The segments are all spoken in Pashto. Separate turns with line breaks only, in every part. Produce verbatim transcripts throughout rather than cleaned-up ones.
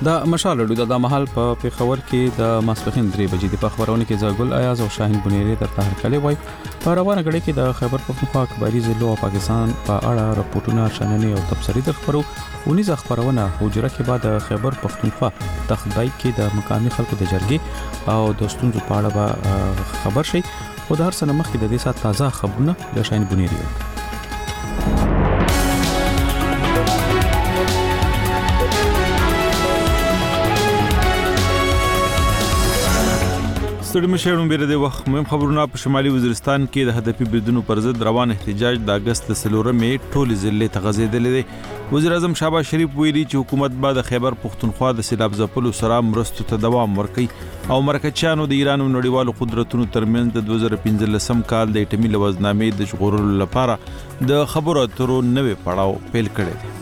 د مشال اډو د محل په پیښور کې د ماسپخین درې بجې د خبرونه کې زګل ایاز او شاهین بنيري تر تهر کلی وای په روانه غړي کې د خیبر پختونخوا اخباري ضلع او پاکستان په اړه راپورټونه شننې او تبصرې د خبرو ونیز خبرونه حجره کې بعد خیبر پختونخوا تخبای کې د مقامي خلکو د جرګې او د ستونزو په اړه خبر شي خو د هر سنه مخکې د دې سات تازه خبرونه د شاهین بنيري
ستړي مشرون بیره د وخت مهم خبرونه په شمالي وزیرستان کې د هدفي بریدونو پر ضد روان احتجاج د اگست سلورمې ټولې ضلع ته غځېدلې دي وزیر اعظم شهباز شریف ویلي چې حکومت به د خیبر پختونخوا د سیلاب ځپلو سره مرستو ته دوام ورکړي او مرکچیانو د ایران او نړیوالو قدرتونو ترمنځ د دوه زره پنځلسم کال د اټومي لوزنامې د ژغورلو لپاره د خبرو اترو نوې پړاو پیل کړی دی.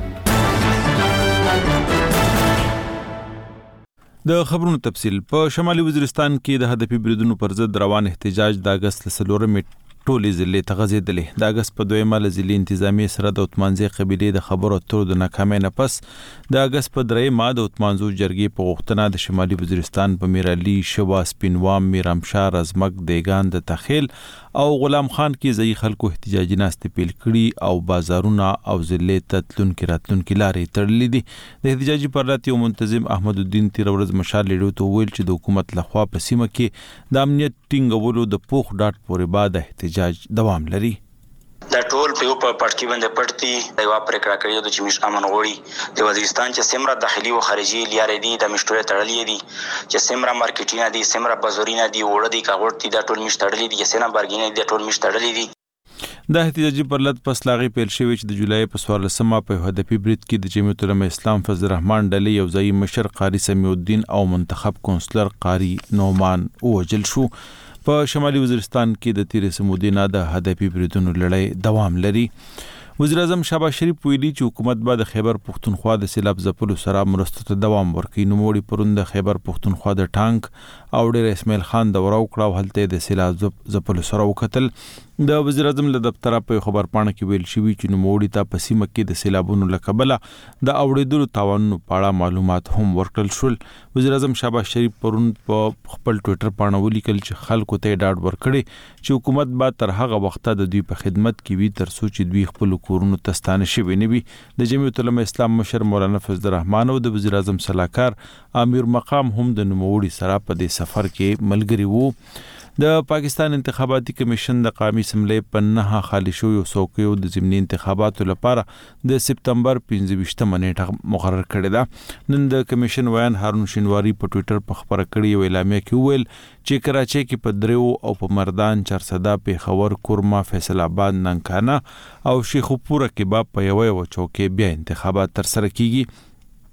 د خبرونو تفصیل په شمالي وزیرستان کې د هدفي بریدونو پر ضد روان احتجاج د اگست سلورمې ټولې ضلع ته غځېدلې د اگست په دویمه ضلع انتظامی سره د عثمانزي قبيله د خبرو اترو د ناکامۍ نه پس د اگست په درېمه د عثمانزو جرګې په غوښتنه د شمالي وزیرستان په میرعلي شوا سپینوام میرامشار ازمک دیگان د تخیل او غلام خان کې ځای خلکو احتجاجي ناستې پیل کړي او بازارونه او ضلع ته تلونکي راتلونکي لارې تړلې دي د احتجاجي پرلط یو منتظم احمد الدین تیر ورځ مشال لیډو ته ویل چې د حکومت لخوا په سیمه کې د امنیت ټینګولو د پوخ ډاټ پورې بعد احتجاج دوام لري.
دا ټول په یو په پټکی باندې پټتي یو پرېکړه کړې ده چې مش امن غوړي د وزیرستان چې سمره داخلي او خارجي لارې دي د مشتوره تړلې دي چې سمره مارکیټینه دي سمره بازارینه دي وړه دي کاغورتي دا ټول مش تړلې دي چې سینا بارګینه دي ټول مش تړلې دي.
د احتجاجي پرلط پس لاغي پیل شوی چې د جولای په څوارلسمه په هدفي برید کې د جمعیت العلماء اسلام فضل الرحمن ډلې یو ځای مشر قاری سمیع الدین او منتخب کونسلر قاری نومان وجل شو. په شمالي وزیرستان کې د تیر سمودینا د هدفي بریدونو لړۍ دوام لري. وزیر اعظم شهباز شریف ویلي چې حکومت به د خیبر پختونخوا د سیلاب ځپلو سره مرستو ته دوام ورکړي. نوموړي پرون د خیبر پختونخوا د ټانک او ډیر اسماعیل خان د وراو کړه هلته د سیلاب ځپلو سره وکتل. د وزیر اعظم له دفتر په خبر پاڼه کې ویل شوی چې نوموړي ته په سیمه کې د سیلابونو لکبله د اوړېدلو تاوانونو په اړه معلومات هم ورکړل شول. وزیر اعظم شهباز شریف پرون په خپل ټوئیټر پاڼه ولیکل چې خلکو ته ډاډ ورکړي چې حکومت به تر هغه وخته د دوی په خدمت کې وي تر څو چې دوی خپل کورونو ته ستانه شوي نه وي. د جمعیت العلماء اسلام مشر مولانا فضل الرحمن او د وزیر اعظم صلاحکار امیر مقام هم د نوموړي سره په دې سفر کې ملګري وو. د پاکستان انتخاباتي کمیشن د قومي اسمبلی په نه خالي شویو څوکیو د ضمني انتخاباتو لپاره د سپتمبر پنځه ویشتمه نیټه مقرر کړې ده. نن د کمیشن ویان هارون شینواری په ټوئیټر په خبره کړې یو اعلامیه کې ویل چې کراچۍ کې په دریو او په مردان چارسده پیښور کورما فیصل آباد ننکانه او شیخوپوره کې به په یو یو چوکۍ بیا انتخابات ترسره کیږي.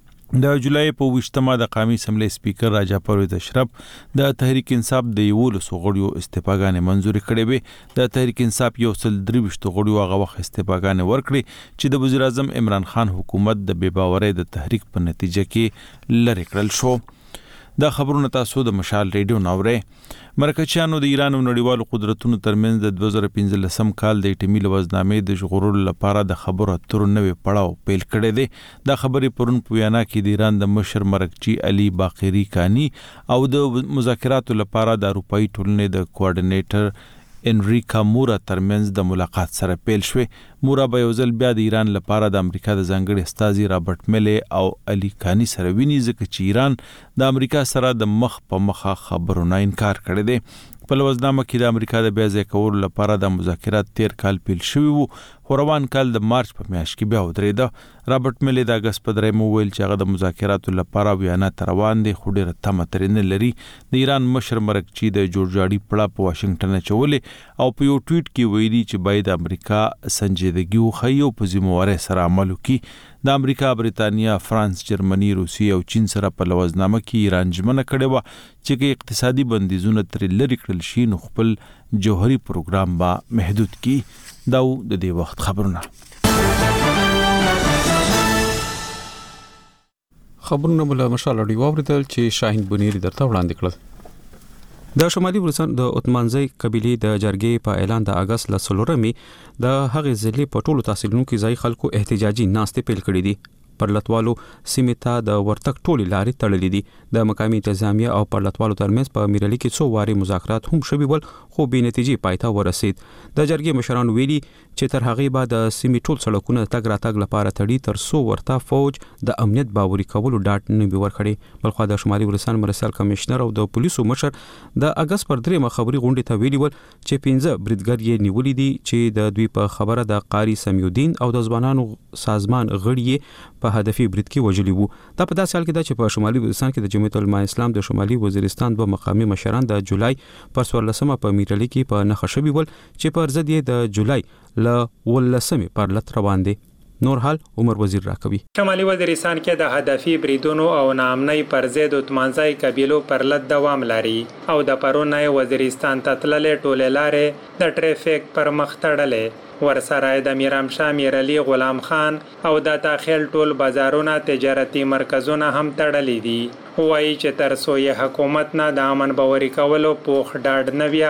د جولای په ویشتمه د قومي اسمبلی سپیکر راجا پرویز اشرف د تحریک انصاف د یولسو غړیو استعفاګانې منزوري کړې وې. د تحریک انصاف یو سل درې ویشتو غړیو هغه وخت استعفاګانې ورکړې چې د وزیر اعظم عمران خان حکومت د بې باورۍ د تحریک په نتیجه کې لرې کړل شو. دا خبرونه تاسو د مشال ریډیو ناوړئ. مرکچیانو د ایران او نړیوالو قدرتونو ترمنځ د دوه زره پنځلسم کال د اټومي لوزنامې د ژغورلو لپاره د خبرو اترو نوې پړاو پیل کړی دی. دا خبرې پرون په ویانا کې د ایران د مشر مرکچی علي باقری کانی او د مذاکراتو لپاره د اروپאי ټولنې د کوارډینیټر انریکا مورا ترمنځ د ملاقات سره پیل شوه. مورا به یو ځل بیا د ایران لپاره د امریکا د ځانګړي استازي رابرټ میلی او علي کانی سره ویني ځکه چې ایران د امریکا سره د مخ په مخه خبرونه انکار کړی دی. په لوزنامه کې د امریکا د بیا ځای کولو لپاره د مذاکرات تیر کال پیل شوي وو خو روان کال د مارچ په میاشت کې بیا ودرېده. رابرټ میلی د اګست په درېیمه وویل چې هغه د مذاکراتو لپاره ویانا ته روان دی خو ډېره تمه ترې نه لري. د ایران مشر مرکچي د جورجاړي پړه په واشنګټن اچولې او په یو ټویټ کې ویلي چې باید امریکا سنجیدګي وښیي او په ذمهوارۍ سره عمل وکړي. د امریکا، بریتانیا، فرانس، جرمني، روسیې او چین سره په لوزنامه کې ایران ژمنه کړې وه چې که اقتصادي بندیزونه ترې لرې کړل شي نو خپل جوهري پروګرام به محدود کړي. دا د دې وخت خبرونه.
خبرونه بل مشال اډیو اوریدل چې شاهین بنيري درته وړاندې کړل. د شمالي وزیرستان د عثمانزي قبيله د جرګې په اعلان د اگست لسلورمې د هغې ضلع په ټولو تحصیلونو کې ځای خلکو احتجاجي ناستې پیل کړې دي. پرلتوالو سیمې ته د ورتګ ټولې لارې تړلې دي. د مقامي انتظامیه او پرلتوالو ترمنځ په میرالي کې څو وارې مذاکرات هم شوي ول خو بې نتیجې پای ته ورسید. د جرګې مشران ویلي چې تر هغې به د سیمې ټول سړکونه تګ راتګ لپاره تړي تر څو ورته فوج د امنیت باوري کولو ډاډ نه وي ورکړی. بلخوا د شمالي ولسان مرستیال کمشنر او د پولیسو مشر د اګست پر درېمه خبري غونډې ته ویلي ول چې پنځه بریدګر یې نیولي دي چې د دوی په خبره د قاری سمیع الدین او د ځوانانو سازمان غړي یې په هدفي برید کې وژلي وو. دا په داسې حال کې ده چې په شمالي وزیرستان کې د جمعیت العلماء اسلام د شمالي وزیرستان دوه مقامي مشران د جولای پر څوارلسمه په میرالي کې په نښه شوي ول چې پر ضد یې د جولای له ولسمې پر لت روان دي. نور حال عمر وزیر راکوي.
شمالي وزیرستان کې د هدفي بریدونو او ناامنۍ پر ضد اتمانځای قبیلو پر لد دوام لري او د پرونای وزیرستان ته تللې ټولې لارې د ټریفیک پر مخ تړلې. ورسره د میرامشاه میرعلي غلام خان او د داخل ټول بازارونه تجارتي مرکزونه هم تړلې دي. وایي چې تر څو یې حکومت نه د امن باوري کولو پوخ ډاډ نه وي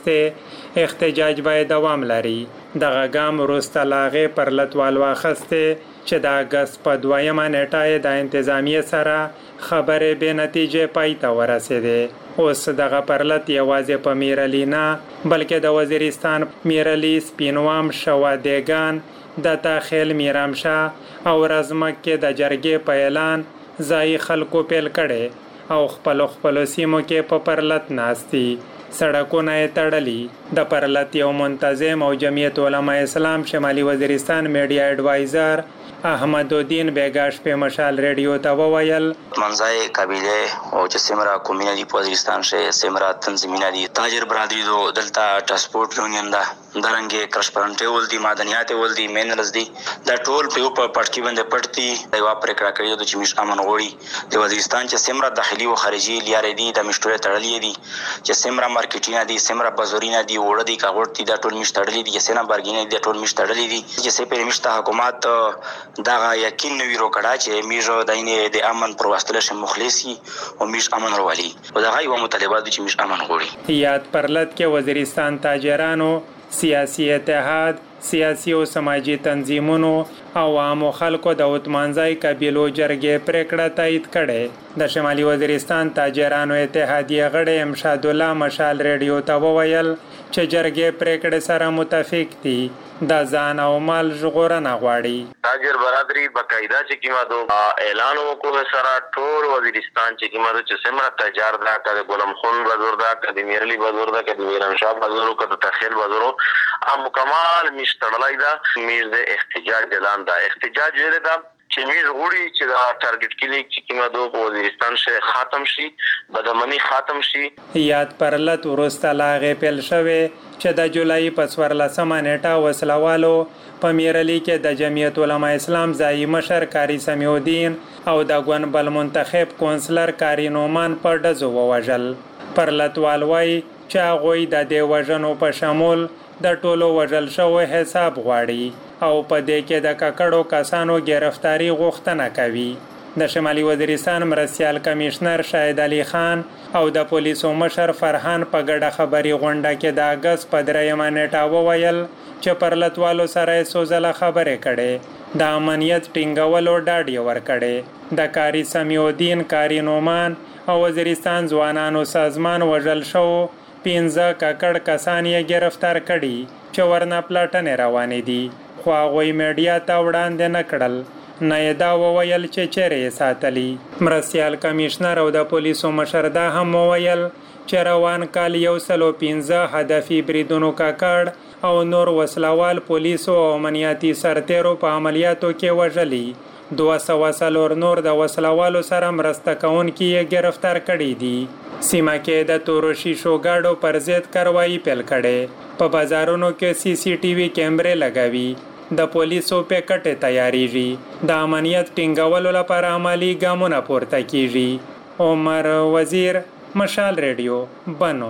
اخیستی احتجاج باید دوام لري. دغه ګام وروسته لاغې پر لتوال واخیستې چې د اګست په دویمه نیټه د انتظامیې سره خبرې بې نتیجې پای ته ورسېدې. اوس دغه پرلت یوازې په میرعلي نه بلکې د وزیرستان میرعلي، سپینوام، شوادیګان، د داخل میرامشاه او رزمک کې د جرګې په اعلان ځایي خلکو پیل کړي او خپلو خپلو سیمو کې په پرلت ناستي. سړکونه یې تړلي. د پرلت یو منتظم او جمعیت علماء اسلام شمالي وزیرستان میډیا ایڈوایزر احمد الدین بیگاش په مشال ریډیو ته وویل
منځای قبیله او چې سیمرا کمیونټي په وزیرستان شه سیمرا تنظیمونه دي تاجر برادری دو دلتا ټرانسپورت یونین دا درنګ کرشپرنټ ول دي معدنیات ول دي مینرز دي دا ټول په په پټکی باندې پټتي دا واپر کړه کړی د چې مش امن غوړي د وزیرستان چې سیمرا داخلي او خارجي لیارې دي د مشټوره تړلې دي چې سیمرا مارکیټینه دي سیمرا بازارینه دي وړ دي کاغورت دي دا ټول مش تړلې دي چې سینا بارګینه دي ټول مش تړلې دي چې سې په مشته حکومت دا یقین نوی رو کړه چې میژو داینه د امن پر واسطه شه مخلصي او میش امن ورولي او دا غي و مطالبات چې میش امن غوړي.
یاد پرلت کې وزیرستان تاجرانو، سیاسي اتحاد، سیاسي او سماجی تنظیمونو او عامو خلکو د اتمانځای قبیلو جرګې پریکړه تایید کړي. د شمالي وزیرستان تاجرانو اتحادیه غړي امشاد الله مشال ریډیو ته وویل چې جرګې پریکړه سره متفق دي دا ځان او مال ژغورنه غواړي.
تاجر برادری بقاعده چې کیما دو اعلان وکړ سره ټول وزیرستان چې کیما دو چې سمرا تجار دا کړه ګلم خون بازار دا کړه میرلی بازار دا کړه میرامشاه بازار کړه تخیل بازار ام مکمل مشتړلای دا میز د احتجاج اعلان دا احتجاج ویل دا چې میز غوړي چې دا ټارګټ کلیک چې کیما دو وزیرستان شه ختم شي بدمنی ختم شي.
یاد پرلت ورسته لاغه پیل شوه چې د جولای په څوارلسمه نیټه وسلوالو په میرعلي کې د جمعیت علماء اسلام ځایي مشر قاری سمیع الدین او د ګونبل منتخب کونسلر قاری نومان په ډزو ووژل. پرلتوال وایي چې هغوی د دې وژنو په شمول د ټولو وژل شوو حساب غواړي او په دې کې د ککړو کسانو گرفتاری غوښتنه کوي. د شمالي وزیرستان مرستیال کمشنر شاهد علي خان او د پولیسو مشر فرحان په ګډه خبري غونډه کې د اګست په دریمه نیټه وویل چې پرلتوالو سره سوزله خبرې کړي د امنیت ټینګولو ډاډ یې ورکړي. د قاری سمیع الدین، قاری نومان او وزیرستان ځوانانو سازمان وژل شو پنځه ککړ کسان یې گرفتار کړي چې ورنه پلاټنې روانې دي خو هغوی میډیا ته وړاندې نه کړل نه یې دا وویل چې چیرې یې ساتلي. مرستیال کمشنر او د پولیسو مشر دا هم وویل چې روان کال یو سلو پنځه هدفي بریدونو ککړ او نور وسلوال پولیسو او امنیتي سرتیرو په عملیاتو کې وژلي. دوه سوه څلور نور د وسلوالو سره مرسته کوونکي یې گرفتار کړي دي. سیمه کې د تورو شیشو ګاډو پر ضد کاروایی پیل کړي. په بازارونو کې سی سی ټي وي کیمرې لګوي. د پولیسو په کټه تیاریږي. د امنیت ټینګولو لپاره عملی ګامونه پورته کیږي. عمر وزیر، مشال ریډیو، بنو.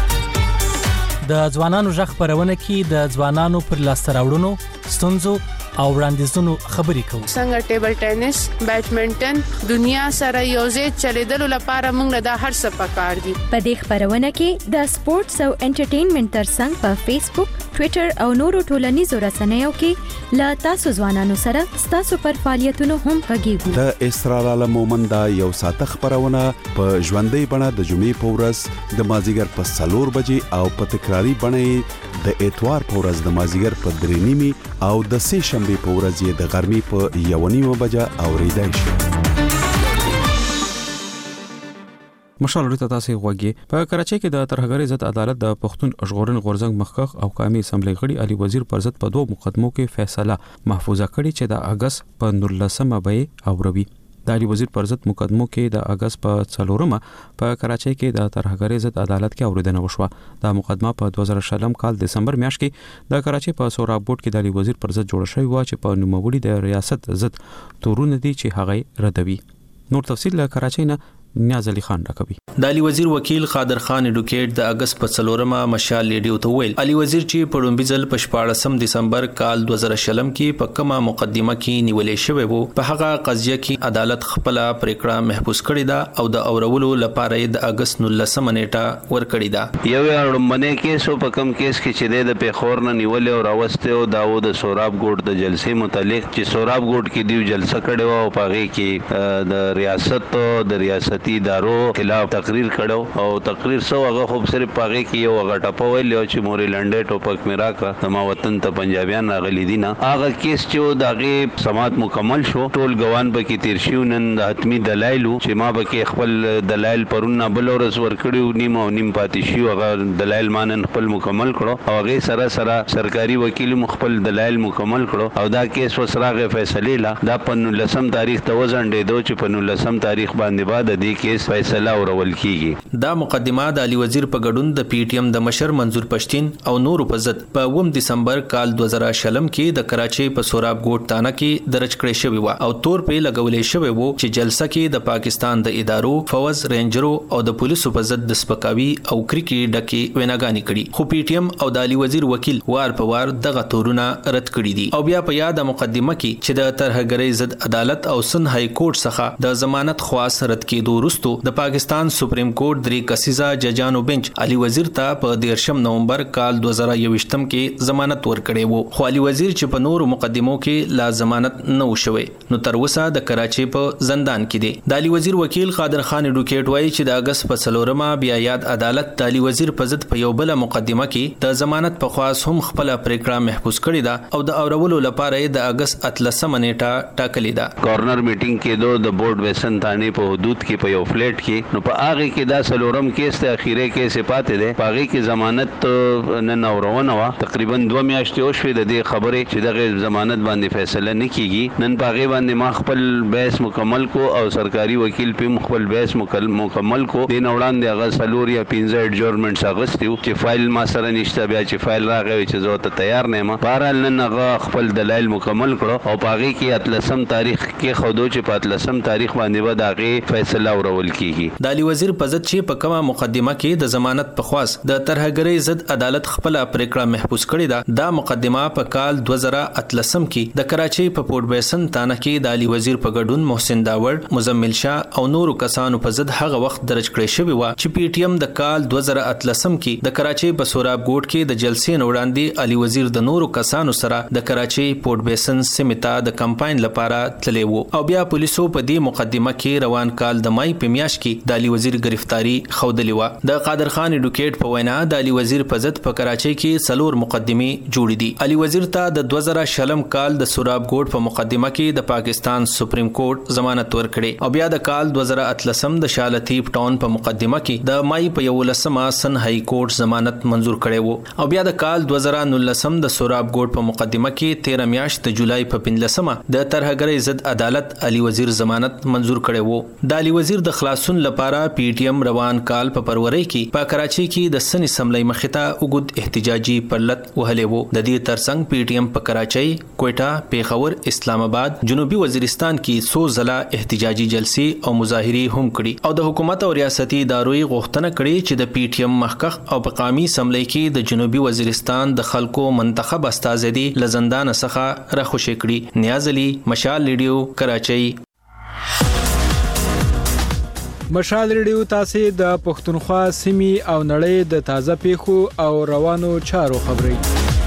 د ځوانانو ژغ خبرونه کې د ځوانانو پر لاسته راوړنو، ستونزو او وړاندیزونو خبرې کوو.
څنګه ټیبل ټینس، بیډمنټن دنیا سره یوځای چلیدلو لپاره موږ د هر څه پکار دي.
په دې خبرونه کې د سپورتس او انټرټینمنټ ترڅنګ په فیسبوک، ټوئیټر او نورو ټولنیزو رسنیو کې لا تاسو ځوانانو سره ستاسو پر فعالیتونو هم غږیږو.
د اسرار عالم مومندا یو ساعت خبرونه په ژوندۍ بڼه د جمعې په ورځ د مازیګر په څلور بجې او په تکراری بڼه د اتوار په ورځ د مازیګر په درې نیمي او د سه شنبه په ورځ د غرمې په یو نیمه بجه اوریدای شي.
مشال ورته تاسو غوږی په کراچۍ کې د ترهګر عزت عدالت د پښتون ژغورن غورځنګ مخکخ او قومي اسمبلی غړي علي وزیر پر ضد په دوه مقدمو کې فیصله محفوظه کړې چې د اگست په نولسمه به اوروي. د علي وزیر پر ضد مقدمو کې د اگست په څلورمه په کراچۍ کې د ترهګر عزت عدالت کې اوریدنه وشوه. دا مقدمه په دوه زره شلم کال دسمبر میاشت کې د کراچۍ په سوراب بورډ کې د علي وزیر پر ضد جوړ شوی و چې په نوموړي د ریاست ضد تورونه دي چې هغه ردوي. نور تفصیل له کراچۍ نه نیاز علي خان راکوي.
د علي وزیر وکیل قادر خان اډوکیټ د اگست په څلورمه مشال لیډیو ته ویل علي وزیر چې په لومبي ځل په شپاړسم دسمبر کال دوه زره شلم کې په کومه مقدمه کې نیولې شوې وو په هغه قضیه کې عدالت خپل پریکړه محفوظ کړې ده او د اورولو لپاره د اگست نولسمه نیټه ورکړې ده.
یو اړمنه کیس په کم کیس کې چې د پیښور نه نیولې او راوسته او داوود سوراب ګوډ د جلسې متعلق چې سوراب ګوډ کې دیو جلسه کړې و او پاغي کې د ریاست د ریاستي ادارو خلاف تقریر کړو او تقریر سو هغه خو صرف پاغي کې یو غټه په ویل چې موري لنډه ټوپک میرا کړ د ما وطن ته پنجابیان راغلي دي نه هغه کیس چې دغه سماعت مکمل شو ټول ګوان به کې تیر شو نن د حتمی دلایل چې ما به کې خپل دلایل پرونه بل ورس ور کړیو نیم او نیم پاتې شو هغه دلایل مانن خپل مکمل کړو او هغه سره سره سرکاري وکیل مخبل دلایل مکمل کړو او دا کیس وسراغه فیصله لا دا په لسم تاریخ ته وزنډې دو چې په لسم تاریخ باندې بعد د کیس فیصله اورول کیږي.
دا مقدمه د علي وزیر په ګډون د پی ټی ایم د مشر منظور پښتين او نورو په ضد په اووم دسمبر کال دوه زره شلم کې د کراچۍ په سوراب ګوټ تانه کې درج کړې شوې و او تور په لګولې شوې وو چې جلسه کې د پاکستان د ادارو فوز رینجرو او د پولیسو په ضد د سپکاوي او کریکي ډکې ویناګانی کړي خو پی ټی ایم او د علي وزیر وکیل وار په وار دغه تورونه رد کړي دي او بیا په یاد مقدمه کې چې د ترهګرۍ ضد عدالت او سن های کورټ څخه د ضمانت خواست رد کېدو وروسته د پاکستان سپریم کورټ درې کسیزه ججانو بنچ علي وزیر ته په دیرشم نومبر کال دوه زره یوویشتم کې ضمانت ورکړی وو خو علي وزیر چې په نورو مقدمو کې لا ضمانت نه وشوي نو تر اوسه د کراچۍ په زندان کې دی. د علي وزیر وکیل قادر خان اډوکیټ وایي چې د اگست په څلورمه بیا یاد عدالت د علي وزیر په ضد په یو بل مقدمه کې د ضمانت په خواص هم خپل پریکړه محفوظ کړې ده او د اورولو لپاره د اگست اتلسمه نیټه ټاکلې ده.
گورنر میټینګ کې دو د بورډ وسن تانه په حدود کې په یو فلیټ کې نو په هغه کې دا سلورم کیس ته اخیری کیس پاتې ده پاغي کې ضمانت نن اورونه وا تقریبا دوه میاشتې وشوي د دې خبرې چې دغه ضمانت باندې فیصله نه کیږي نن پاغي باندې ما خپل بحث مکمل کو او سرکاري وکیل په خپل بحث مکمل کو دین وړاندې هغه سلور یا پنځه اډجورنمنټس اغستیو چې فایل ما سره نشته بیا چې فایل راغی چې زه ته تیار نه یم بهرحال نن هغه خپل دلایل مکمل کړو او پاغي کې اتلسم تاریخ کې خودو چې په اتلسم تاریخ باندې به دغه فیصله اورول کیږي.
د علي وزیر په ضد چې په کومه مقدمه کې د ضمانت په خواص د ترهګرۍ ضد عدالت خپل پریکړه محفوظ کړې ده دا مقدمه په کال دوه زره اتلسم کې د کراچۍ په پورټ بیسن تانه کې د علي وزیر په ګډون محسن داوړ مزمل شاه او نورو کسانو په ضد هغه وخت درج کړې شوې و چې پی ټی ایم د کال دوه زره اتلسم کې د کراچۍ په سوراب ګوټ کې د جلسې نه وړاندې علي وزیر د نورو کسانو سره د کراچۍ پورټ بیسن سیمه ته د کمپاین لپاره تللی وو او بیا پولیسو په دې مقدمه کې روان کال د مای په میاشت کې د علي وزیر گرفتاری خودلی و. د قادر خان اډوکیټ په وینا د علي وزیر په ضد په کراچۍ کې څلور مقدمې جوړې دي. علي وزیر ته د دوه زره شلم کال د سوراب ګوټ په مقدمه کې د پاکستان سپریم کورټ ضمانت ورکړي او بیا د کال دوه زره اتلسم د شالتیپ ټاون په مقدمه کې د مای په یولسمه سن های کورټ ضمانت منزور کړي وو او بیا د کال دوه زره نولسم د سوراب ګوټ په مقدمه کې تیرہ میاشت د جولای په پنځلسمه د ترهګرۍ ضد عدالت علي وزیر ضمانت منزور کړي وو. د علي وزیر وزیر د خلاصون لپاره پی ټی ایم روان کال په فروری کې په کراچي کې د سن اسمبلی مخته وګد احتجاجي پرلت وهلې وو. د دې ترڅنګ پی ټی ایم په کراچي، کوئټه، پیښور، اسلام آباد، جنوبي وزیرستان کې څو ځله احتجاجي جلسې او مظاهرې هم کړي او د حکومت او ریاستي ادارو غوښتنه کړې چې د پی ټی ایم مخکخ او په قومي اسمبلی کې د جنوبي وزیرستان د خلکو منتخب استازي لزندان څخه راخوشي کړي. نیاز علي، مشال ریډیو، کراچي.
مشال ریډیو تاسو د پښتونخوا سیمې او نړۍ د تازه پیښو او روانو چارو خبري.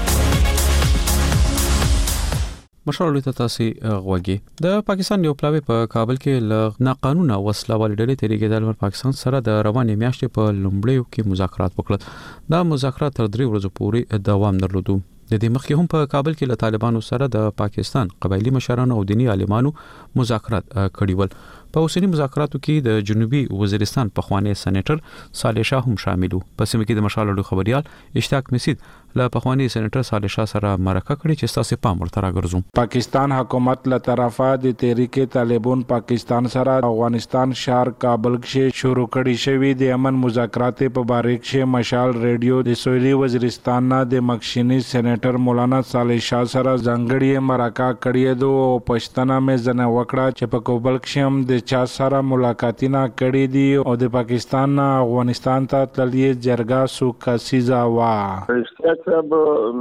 مشال ریډیو تاسو غوږی. د پاکستان یو پلاوی په کابل کې ل ناقانونه وسله والډلې تریګېدل ور پاکستان سره د روانې میاشتې په لومړیو کې مذاکرات وکړل. دا مذاکرات تر درې ورځې پورې دوام درلود. د دې مخکې هم په کابل کې له طالبانو سره د پاکستان قبایلی مشرانو او دینی عالمانو مذاکرات کړي ول. په اوسنی مذاکراتو کې د جنوبي وزیرستان پخوانی سېنیټر صالح شاه هم شامل وو. په سیمه کې د مشال ریډیو خبريال اشتاق مسید له پخوانی سېنیټر صالح شاه سره مرکه کړې چې تاسو پام ورته راګرځو.
پاکستان حکومت له طرفه د تحریک طالبان پاکستان سره افغانستان شهر کابل کې شروع کړي شوی د امن مذاکرات په باره کې مشال ریډیو د سویلي وزیرستان نه د مخشینی سېنیټر مولانا صالح شاه سره ځانګړي مرکه کړې دو او پښتنه مې زنه وکړه چې په کابل کې هم د چا سره ملاقاتونه کړې دي او د پاکستان نه افغانستان ته تللی جرګه سو کسیزا وا.
صاحب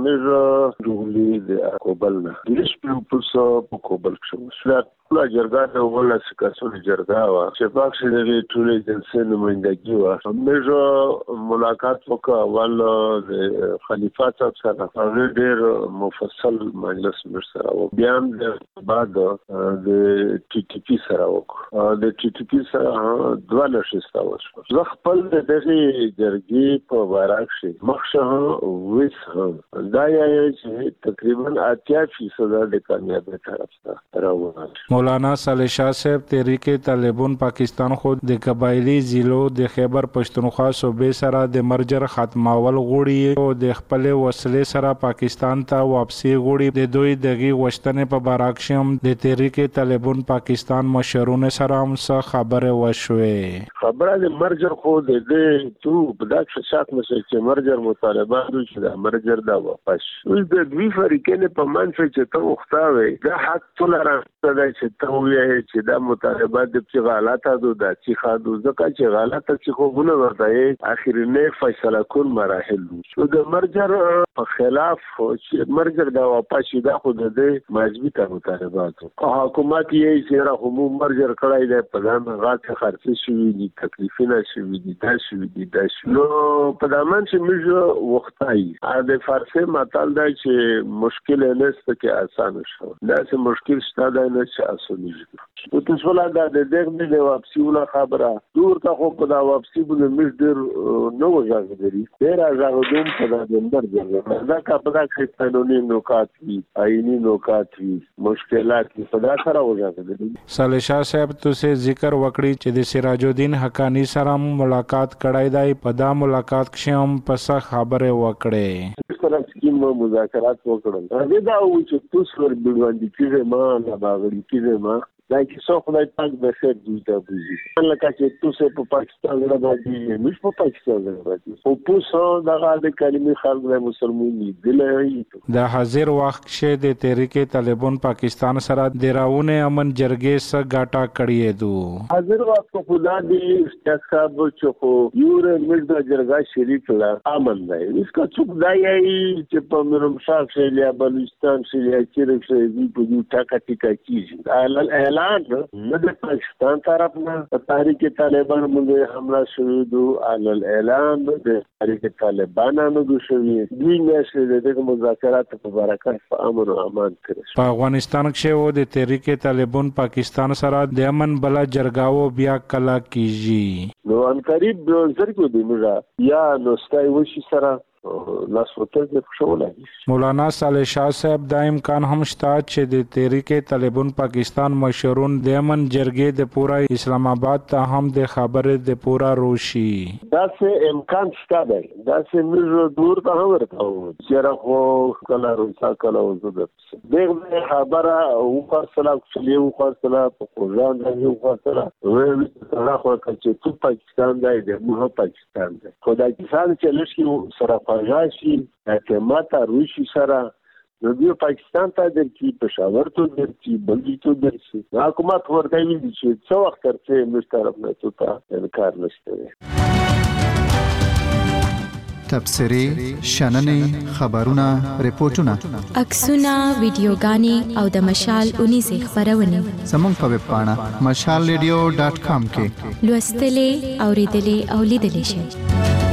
مې جوړلې د کوبل نه د سپین پوسو په کوبل کې ټول جرګه ته ولا سکاسو جرګه وا چې پاکستان د ټولې جلسې نمائندګي وا. موږ ملاقات وکړ ول د خلیفہ صاحب سره هغه ډېر مفصل مجلس سره او بیان د بعد د ټي ټي پی سره وکړ. د ټي ټي پی سره دوه نشسته وشو. زه خپل دغه جرګې په واره کې مخشه ویس دا یې چې تقریبا اتیا فیصد د کامیابی طرف ته روان.
مولانا صالح شاه صاحب تحریک طالبان پاکستان خود د قبایلی ضلعو د خیبر پښتونخوا صوبې سره د مرجر ختمول غوړي او د خپل وسلې سره پاکستان ته واپسی غوړي. د دوی دغه وشتنې په باراکشم د تحریک طالبان پاکستان مشرونه سره هم څه خبره وشوه.
خبره د مرجر خو د دې تو په دغه شات مشه چې مرجر مطالبات چې د مرجر دا واپس اوس د دوی فریقې په منځ کې ته وختاوي دا حق تولرانس ده چې ته وایې چې دا مطالبات د غلطه ده د چې خادو ځکه چې غلطه چې خوونه ورته اخرینه فیصله کول مراحل شو د مرجر په خلاف چې مرجر دا واپس دا خو د مجبوره مطالبات او حکومت یې چې را هم مرجر کړای دی په دغه غاټه خرڅ شوی دي تکلیفونه شوی دي دا شوی دي دا شنو په دامن چې موږ وختای ا د فارسی متل دا چې مشکل نه ست کې آسان شو دا چې مشکل ستاده نه چې آسان شي په تاسو لا دا د دغه د واپسی ولا خبره دور ته خو په دا واپسی بل مشدر نو ځاګه دي ډیر ځاګه په دا د مرجر دا کا په دا کې قانوني نکات وي آئینی نکات وي مشکلات په دا سره وځي.
صالح شاه صاحب تاسو ذکر وکړي چې د سراج الدین حقانی سره ملاقات کړای دی. په دا ملاقات کې هم پس خبره وکړي
سره سکیم مذاکرات وکړل. هغه دا و چې تاسو ور بډوندې کیږي ما نه باغړي کیږي ما دا چې څو خدای پاک به خیر دوی ته بوزي. لکه چې تاسو په پاکستان راځي مش په پاکستان راځي او تاسو دغه د کلمې خلک د مسلمانۍ دلې
د حاضر وخت کې د تحریک طالبان پاکستان سره د راونه امن جرګې سره ګټه کړې دو.
حاضر وخت په خدا دې استخاب چې خو یور مزد جرګه شریک لا امن دی. اسکا څوک دی چې په مرم شاه شیلیا بلوچستان شیلیا چې رسېږي په دې ټاکا ټیکا کیږي. نه د پاکستان طرف نه تحریک طالبان باندې حمله شوې دو علل اعلان د تحریک طالبانانو د شوې دوی نشه د مذاکرات په برکت په امن او امان کړی.
په افغانستان کې و د تحریک طالبان پاکستان سره د امن بل جرګاو بیا کلا کیږي
نو ان قریب زر کو دی موږ یا نو ستای وشي سره لاس وتر د شولای.
مولانا صالح شاه صاحب دا امکان هم شته چې د تحریک طالبان پاکستان مشرون د امن جرګې د پورا اسلام آباد ته هم د خبرې د پورا روشي.
دا څه امکان شته دی. دا څه موږ دور ته ورته چې راخو کله روسا کله وزد دغه خبره او خاصه چې یو خاصه په قرآن دی یو خاصه وې راخو چې ټول پاکستان دی د مو پاکستان دی. خدای کسان چې لږ سره پاجاشي اعتماد روشي سره نو بیا پاکستان ته درکې پېښور ته درکې بلګي ته درکې حکومت ورته ویل چې څو وخت ترڅه موږ طرف نه ته انکار نشته.
تبصري شننې خبرونه ریپورتونه
عکسونه ویډیوګانې او د مشال اونیزه خبرونه
زموږ په ویب پاڼه مشال ریډیو ډاټ کام کې
لوستلې اوریدلې او لیدلې شئ.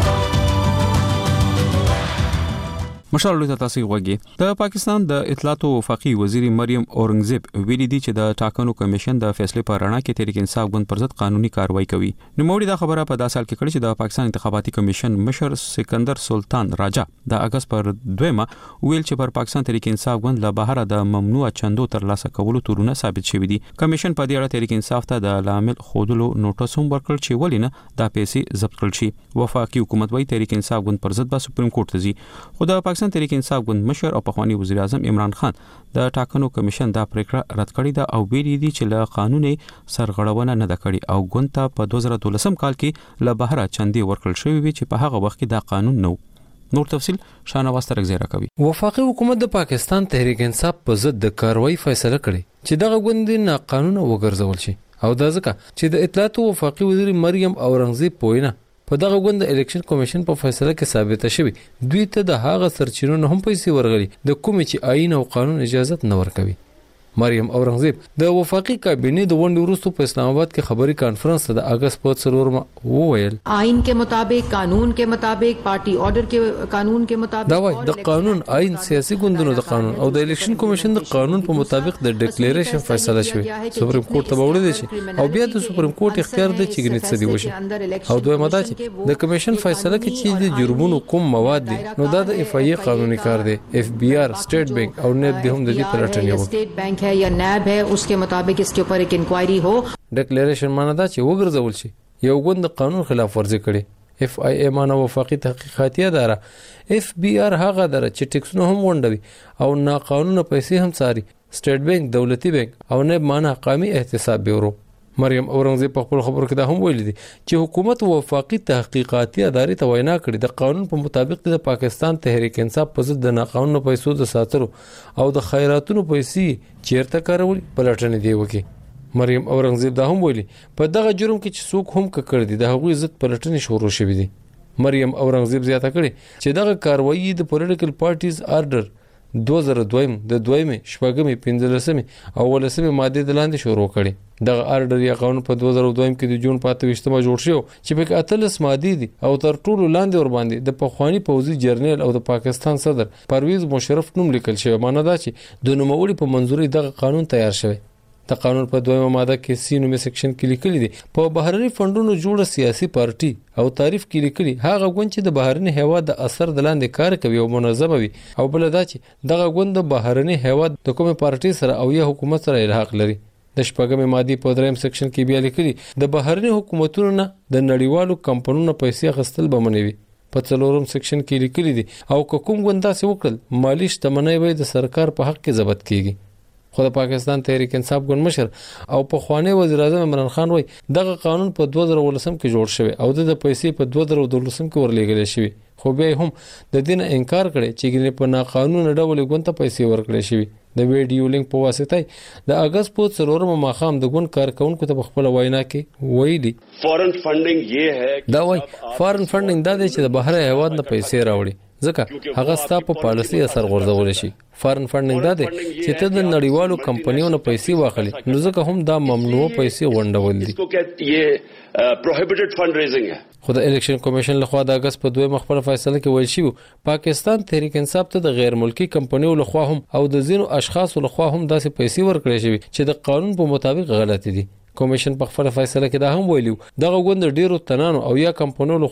مشال له تاسو غوږی د پاکستان د اطلاعات او وفاقي وزیر مریم اورنګزیب ویلي دي چې د ټاکنو کمیشن د فیصله پر اړه کې تحریک انصاف ګوند پر ضد قانوني کاروایی کوي. نو موږ دا خبره په داسې حال کې کړې چې د پاکستان انتخاباتي کمیشن مشر سکندر سلطان راجا د اگست پر دویمه ویل چې پر پاکستان تحریک انصاف ګوند له بهر د ممنوع چندو تر لاسه کولو تورونه ثابت شوي دي. کمیشن په دې اړه تحریک انصاف ته د لامل خودلو نوټس هم ورکړ چې ولینه دا پیسې ضبط کړل شي. وفاقي حکومت وايي تحریک انصاف ګوند پر ضد به سپریم کورټ ته ځي. خو د پاکستان تحریک انصاف ګوند مشر او پخوانی وزیر اعظم عمران خان د ټاکنو کمیشن دا پریکړه رد کړې ده او ویلي دي چې له قانوني سرغړونه نه ده کړې او ګوند ته په دوه زره دولسم کال کې له بهر چندې ورکړل شوې وي چې په هغه وخت کې دا قانون نه و. نور تفصيل شاهنواز ترګزیرا کوي.
وفاقي حکومت د پاکستان تحریک انصاف په ضد د کاروایی فیصله کړې چې دغه ګوند نه قانون وګرځول شي او دا ځکه چې د اطلاعات او وفاقي وزیر مریم اورنګزیب پوینه په دغه ګوند د الیکشن کمیشن په فیصله کې ثابته شوی دوی ته د هغه سرچینو نه هم پیسې ورغلي د کومې چې آئین او قانون اجازه نه ورکوي. مریم اورنګزیب د وفاقي کابینه د ونډې وروسته په اسلام آباد کې خبري کانفرنس ته د اگست په څلورمه وویل
آئین के मुताबिक कानून के मुताबिक पार्टी ऑर्डर के कानून के मुताबिक
دا وایي د قانون آئین سیاسي ګوندونو د قانون او د الیکشن کمیشن د قانون په مطابق د ډیکلیریشن فیصله شوی سپریم کورټ ته وړاندې شي او بیا د سپریم کورټ اختیار دی چې ګنې څه دی وشي او دوی ماده چې د کمیشن فیصله کې چې د جرمونو کوم مواد دي نو دا د اف ای قانوني کار دی. اف بی آر سټیټ بانک او نیب د هم د دې پلټنې وکړي.
سټیټ بانک ہے یا نیب ہے उसके मुताबिक इसके ऊपर एक इंक्वायरी हो.
ډیکلیریشن معنی دا چې وګرځول شي یو ګوند قانون خلاف ورزي کړي. اف ای ای معنی وفاقي تحقیقاتي اداره. اف بی آر هغه اداره چې ټیکسونه هم وندوي او ناقانونه پیسې هم څاري. سټیټ بانک دولتي بانک او نیب معنی قومي احتساب بیورو. مریم اورنګزیب په خپل خبرو کې دا هم ویلي دي چې حکومت وفاقي تحقیقاتي ادارې ته وینا کړې د قانون په مطابق د پاکستان تحریک انصاف په ضد د ناقانونه پیسو د ساتلو او د خیراتونو پیسې چیرته کارول پلټنې دی وکي. مریم اورنګزیب دا هم ویلي په دغه جرم کې چې څوک هم کړی دي د هغوی ضد پلټنې شروع شوې دي. مریم اورنګزیب زیاته کړې چې دغه کاروایی د پولیټیکل پارټیز آرډر دوه زره دویم د دویمې شپږمې پنځلسمې او ولسمې ماده د لاندې شروع کړي. دغه آرډر یا قانون په دوه زره دویم کې د جون په اته ویشتمه جوړ شو چې په اتلس ماده دي او تر ټولو لاندې ور باندې د پخوانی پوځي جرنیل او د پاکستان صدر پرویز مشرف نوم لیکل شوی. معنی دا چې د نوموړي په منځوري دغه قانون تیار شوی. د قانون په دویمه ماده کې سی نومې سیکشن کې لیکلي دي په بهرني فندونو جوړه سیاسي پارټي او تعریف کې لیکلي هغه ګوند چې د بهرني هیواد د اثر د لاندې کار کوي او منظمه وي او بل دا چې دغه ګوند د بهرني هیواد د کومه پارټي سره او یا حکومت سره الحاق لري. د شپږمې ماده په دریم سیکشن کې بیا لیکلي د بهرني حکومتونو نه د نړیوالو کمپنیونو پیسې غستل به منوي. په څلورم سیکشن کې لیکلي دي او کوم ګوند تاسو وکړل مالی شتمنۍ به د سرکار په حق کې ضبط کیږي. خو د پاکستان تحریک انصاف ګوند مشر او په خوانی وزیر اعظم عمران خان وای دغه قانون په دوه زره ولسم کې جوړ شوی او د پیسې په دوه زره دولسم کې ورلېږل شوی خو بیا هم د دین انکار کړي چې ګنې په ناقانونه ډول ګوند ته پیسې ورکړي شوی. د ویډیو لینک په واسطه د اگست په څلورمه ماخام د ګوند کارکونکو ته خپل وینا کې ویلي
فورن فندینګ یہ ہے
دا وای فورن فندینګ دا دی چې د بهر هیواد نه پیسې راوړي ځکه هغه ستا په پالیسي اثر غورځول شي. فارن فندینګ دا دی چې ته د نړیوالو کمپنیونو پیسې واخلي نو ځکه هم دا ممنوع پیسې وندول دي.
इसको कहते ये پروهیبټډ فند ریزینګ ہے.
خو د الیکشن کمیشن لخوا د اگست په دوه مخبره فیصله کې ویل شوی پاکستان تحریک انصاف ته د غیر ملکی کمپنیو لخوا هم او د ځینو اشخاصو لخوا هم داسې پیسې ورکړې شوی چې د قانون په مطابق غلط دي. کمیشن په خپل فیصله کې دا هم ویلو دغه غوند ډیرو تنانو او یا کمپنیو لخوا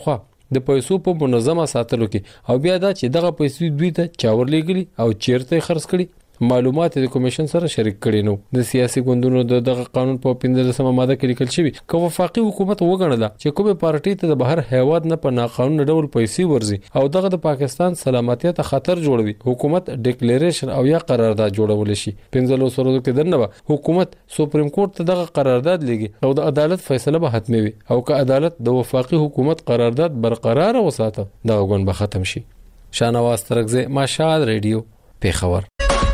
د پیسو په منظمه ساتلو کې او بیا دا چې دغه پیسې دوی ته چاور لګلی او چیرته خرڅ کړي معلومات د کمیشن سره شریک کړي نو د سیاسي ګوندونو دغه قانون په پنځلسمه ماده کې لیکل شوی چې وفاقي حکومت وګڼله چې کومه پارټي ته د بهر هیواد نه په ناقانونه ډول پیسې ورزي او دغه د پاکستان سلامتیت ته خطر جوړوي حکومت ډیکلیریشن او یا قرارداد جوړول شي پنځلس ورځو کې دنه حکومت سپریم کورټ ته دغه قرارداد لګي او د عدالت فیصله به حتمي وي او که عدالت د وفاقي حکومت قرارداد برقرار وساته دغه ګوند به ختم شي. شاهنواز ترکزی مشال ریډیو پیښور.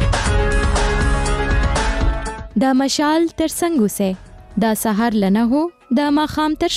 د مشال تر څنګه سه د سحر لنه هو د ماخام تر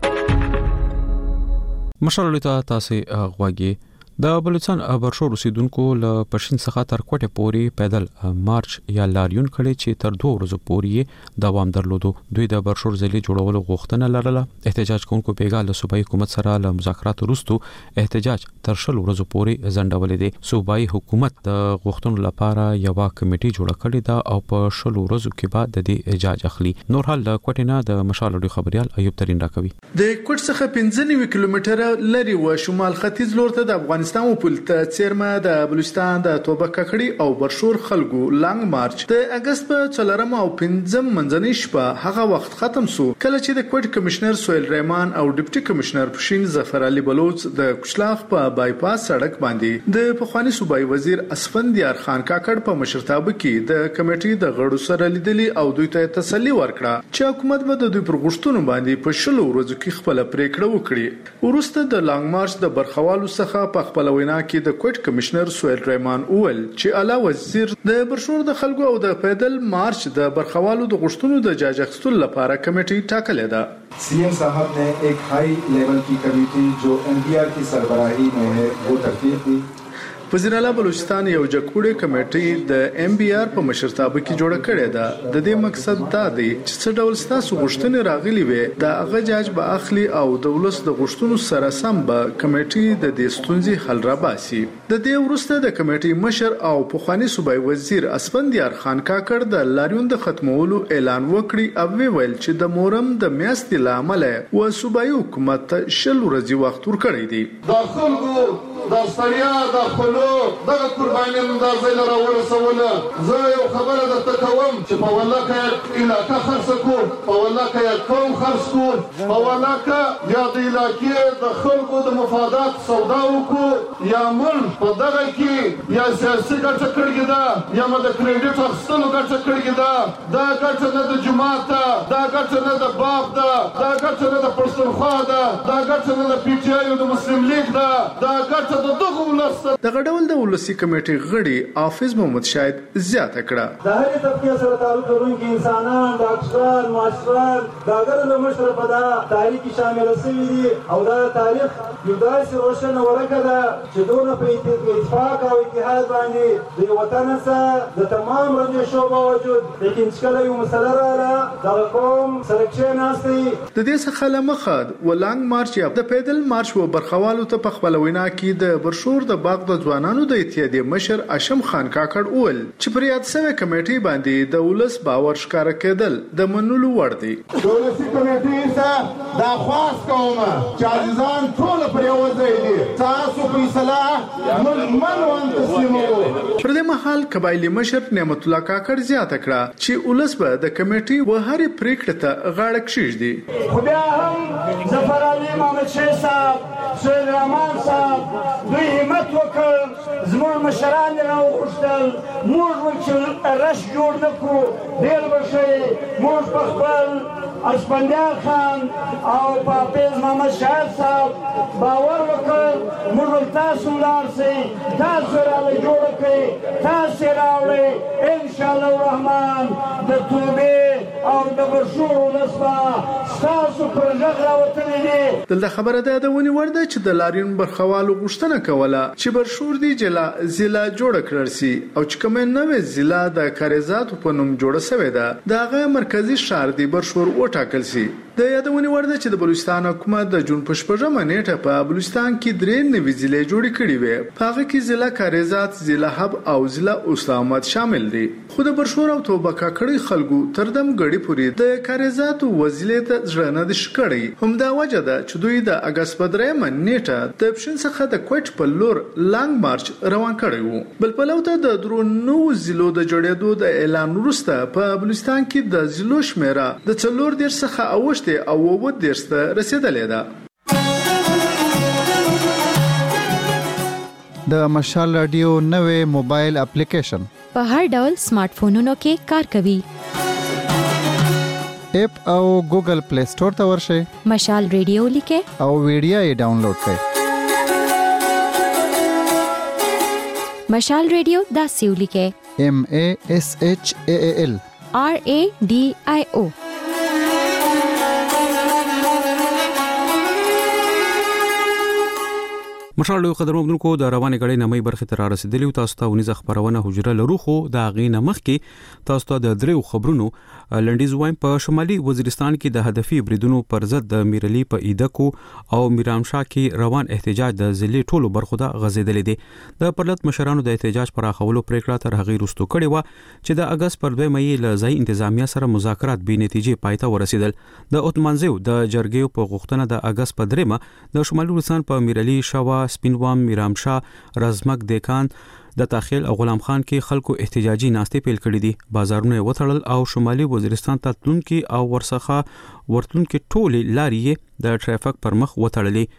شپګو
مشال لته تاسو غواګي د بلوچستان برشور اوسیدونکو له پښین څخه تر کوټه پوري پیدل مارچ یا لاریون کړي چې تر دوه ورځې پوري دوام درلودو. دوی د برشور ځلې جوړولو غوښتنه لرله. احتجاج کوونکو پیغام له صوبایي حکومت سره له مذاکرات وروسته احتجاج تر شل ورځې پوري ځنډولې دي. صوبایي حکومت د غوښتنو لپاره یو کمیټه جوړه کړې ده او په شل ورځو کې بعد د دې اجازه اخلي. نور حال کوټه نه د مشال لوی خبريال ایوب ترين راکوي.
د کوټ څخه پنځه نوي کیلومتره لري و شمال ختیځ لور ته د افغانستان افغانستان په پلته چیرمه د بلوچستان د توبه ککړی او برشور خلکو لانګ مارچ د اگست په څلورم او پنځم منځنۍ شپه هغه وخت ختم سو کله چې د کوټ کمشنر سویل ریمان او ډیپټي کمشنر پښین ظفر علي بلوچ د کشلاخ په بایپاس سړک باندې د پخوانی صوبایي وزیر اسفندیار خان کاکړ په مشرتابه کې د کمیټې د غړو سره لیدلي او دوی ته تسلی ورکړه چې حکومت به د دوی پر غوښتنو باندې په شلو ورځو کې خپل پریکړه وکړي. ورسته د لانګ مارچ د برخوالو څخه په خپل وینا کې د کوټ کمشنر سویل ریمان اول چې اعلی وزیر د برشور د خلکو او د پیدل مارچ د برخوالو د غوښتنو د جاجښتول لپاره کمیټې ټاکلې ده.
سی ایم صاحب نے ایک ہائی لیول کی کمیٹی جو این ڈی آر کی سربراہی میں ہے وہ ترتیب دی.
وزیر اعلی بلوچستان یو جکوړې کمیټې د ایم بي آر په مشرتابه کې جوړه کړې ده. د دې مقصد دا دی چې څه ډول ستاسو غوښتنې راغلي وي د هغه جاج به اخلي او د ولس د غوښتنو سره سم به کمیټې د دې ستونزې حل را باسي. د دې وروسته د کمیټې مشر او پخوانی صوبایي وزیر اسفندیار خان کاکړ د لاریون د ختمولو اعلان وکړي او ویل چې د مورم د میاشتې لامل و صوبایي حکومت شل ورځې وخت ورکړی دی.
د خلکو د ستړیا د خلکو دغه قرباني د ځای له راورسوله زه یو خبره درته کوم چې په ولاکه علاقه خرڅ کو په ولاکه قوم خرڅ کو په ولاکه یا د علاقې د خلکو د مفادات سودا وکړو یا ملک په دغه کې یا سیاسي ګټه کړې ده یا د کریډټ اخیستلو ګټه کړې ده دا ګټه نه د جماعت ده دا ګټه نه د باب ده دا ګټه نه د پښتونخوا ده دا ګټه نه د پی ټی آی او د مسلم لیگ ده دا ګټه د دغه ولس
دغه ډول د ولسی کمیټې غړي حافظ محمد شاهد زیاته کړه.
د هرې طبقه سره تعلق لرونکي انسانان ډاکټران ماشټران داګر له مشر په دا تاریخ شامل شوي دي او دا تاریخ یو داسې روشنه ورکه ده چې دونه په اتفاق او اتحاد باندې د وطن سره د تمام رنجشو باوجود لیکن څکله یو مسله رااله د قوم سره کښېناستي.
د دې څخه لمخه ولانګ مارچ یا د پیدل مارچ و برخوالو ته په خپل وینا کې د برشور د باغ د ځوانانو د اتحادیې مشر اشم خان کاکړ اول چې پر یاد شوی کمیټې باندې د ولس باور ښکاره کېدل د منلو وړ دی.
ولسی کمیټې ته دا خواست کوم چې عزیزان ټول پر یو ځای دي تاسو فیصله من وان تسلیمو.
پر دې مهال قبایلی مشر نعمت الله کاکړ زیاته کړه چې ولس به د کمیټې و هرې پریکړې ته غاړه کښیږدي.
خو بیا هم ظفر علي محمد شاه صاحب سویل رحمان صاحب دوی همت وکړ زموږ مشران یې راوغوښتل موږ ول چې رش جوړ نه کړو ډېر به ښه موږ په خپل اسفندیار خان او په حافظ محمد شاهد صاحب باور وکړ موږ ول تاسو ولاړ سئ تاسو راله جوړه کړئ تاسو یې راوړئ انشاءالله الرحمن د توبې او د برشور ولس به ستاسو پر غږ راوتلی دی.
دلته خبره ده د ونې وړ ده چې د لاریون برخوالو غوښتنه کوله چې برشور دی جلا ضلع جوړه کړل سي او چې کومه نوې ضلع د کاریزاتو په نوم جوړه شوې ده د هغه مرکزی ښار دی برشور وټاکل سي. د یادونې وړ ده چې د بلوچستان حکومت د جون په شپږمه نیټه په بلوچستان کې درې نوي ضلع جوړې کړې وې. په هغه کې ضلع کاریزات، ضلع حب او ضلع استامد شامل دي. خو د برشور او توبه کاکړي خلکو تر دم غړي پورې د کاریزات وزلې ته ځړنه د شکړې. همدا وجه ده چې دوی د اگست په درېمه نیټه د پښین څخه د کوټ په لور لانګ مارچ روان کړی وو. بل په لوته د درو نو ضلعو د جوړېدو د اعلان وروسته په بلوچستان کې د ضلعو شمیره د څلور دېرش څخه اوښتې او اووه دېرش ته رسېدلې ده.
د مشال رادیو نوې موبایل اپلیکیشن
په هر ډول سمارټ فونونو کې کار کوي.
اپ او ګوګل پلی سٹور ته ورشئ،
مشال ریډیو لیکئ
او ویډیو یې ډاونلوډ کړئ.
مشال ریډیو داسې ولیکئ:
M A S H A A L
R A D I O.
مشال له قدر مګونکو د روانې غړې نمې برخه تر رسیدلی او تاسو ته ونیزه خبرونه حجره لرو. خو د غینه مخ کې تاسو ته د دریو خبرونو لنډیز وایم. په شمالي وزیرستان کې د هدفي بریدونو پر ضد د میرلی په ایدکو او میرامشاه کې روان احتجاج د ضلع ټولو برخو ته غځیدل دي. د پرلط مشرانو د احتجاج پر اخولو پریکړه تر هغه وروسته کړې و چې د اگست پر دوه مې له ځای انتظامیه سره مذاکرات به نتیجې پایته ورسیدل. د اتمانزیو د جرګې په غوښتنه د اگست په درېمه د شمالي وزیرستان په میرلی شوا، سپینوام، میرامشاه، رزمک، دیکان، د تاخیل او غلام خان کې خلکو احتجاجي ناستې پیل کړې دي. بازارونه وتړل او شمالي وزیرستان ته تلونکي او ورڅخه ورتلونکي ټولې لارې د ټرافیک پر مخ وتړلې.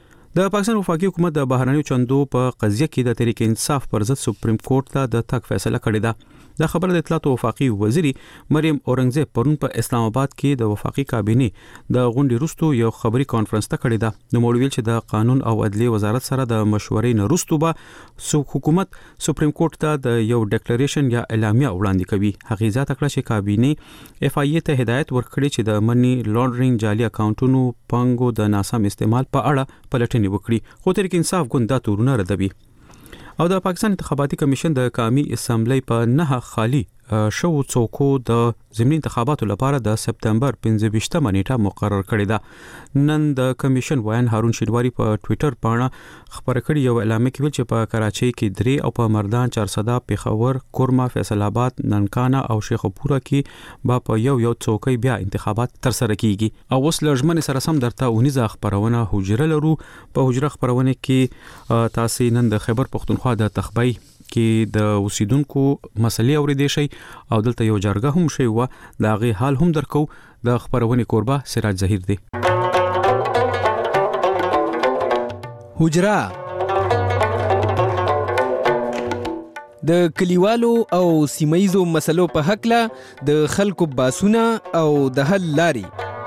د پاکستان وفاقي حکومت د بهرنیو چندو په قضیه کې د تحریک انصاف پر ضد سپریم کورټ ته د تک فیصله کړې ده. د خبره د اطلاعات وفاقي وزیر مریم اورنګزیب پرون په اسلام آباد کې د وفاقي کابینه د غونډې وروسته یو خبري کانفرنس ته کړې ده. نو موږ ویل چې د قانون او عدلیه وزارت سره د مشورې نه وروسته به حکومت سپریم کورټ ته د یو ډیکلریشن یا اعلامیه وړاندې کوي. هغه ځات کړه چې کابینه اف آی ای ته هدایت ورکړي چې د منی لانډرینګ، جعلي اکاونټونو، پنګو د ناسم استعمال په اړه پلټنې وکړي. خو تحریک انصاف ګوند دا تورونه ردوي. او د پاکستان انتخاباتي کمیشن د قومي اسمبلی په نه خالي شو څوکو د ضمني انتخاباتو لپاره د سپتمبر پنځه ویشتمه نیټه مقرر کړې ده. نن د کمیشن وایان هارون شینواری په ټوئیټر باندې خبر کړی یو اعلامیه کې چې په کراچۍ کې درې او په مردان، چارسده، پیښور، کورما، فیصل آباد، ننکانه او شیخوپورا کې با په یو یو څوکۍ بیا انتخابات تر سره کیږي. او اوس لږمن سره سم درته ونیزه خبرونه حجره لرو. په حجره خبرونه کې تاسو نن د خیبر پختونخوا د تخبی کې د اوسیدونکو مسلې اورېدې شي او دلته یو جرګه هم شي و دا غي حال هم درکو. د خبرونه کوربه سراج ظهیر دی.
حجره د کلیوالو او سیمایزو مسلو په حق له د خلکو باسونه او د حل لاري.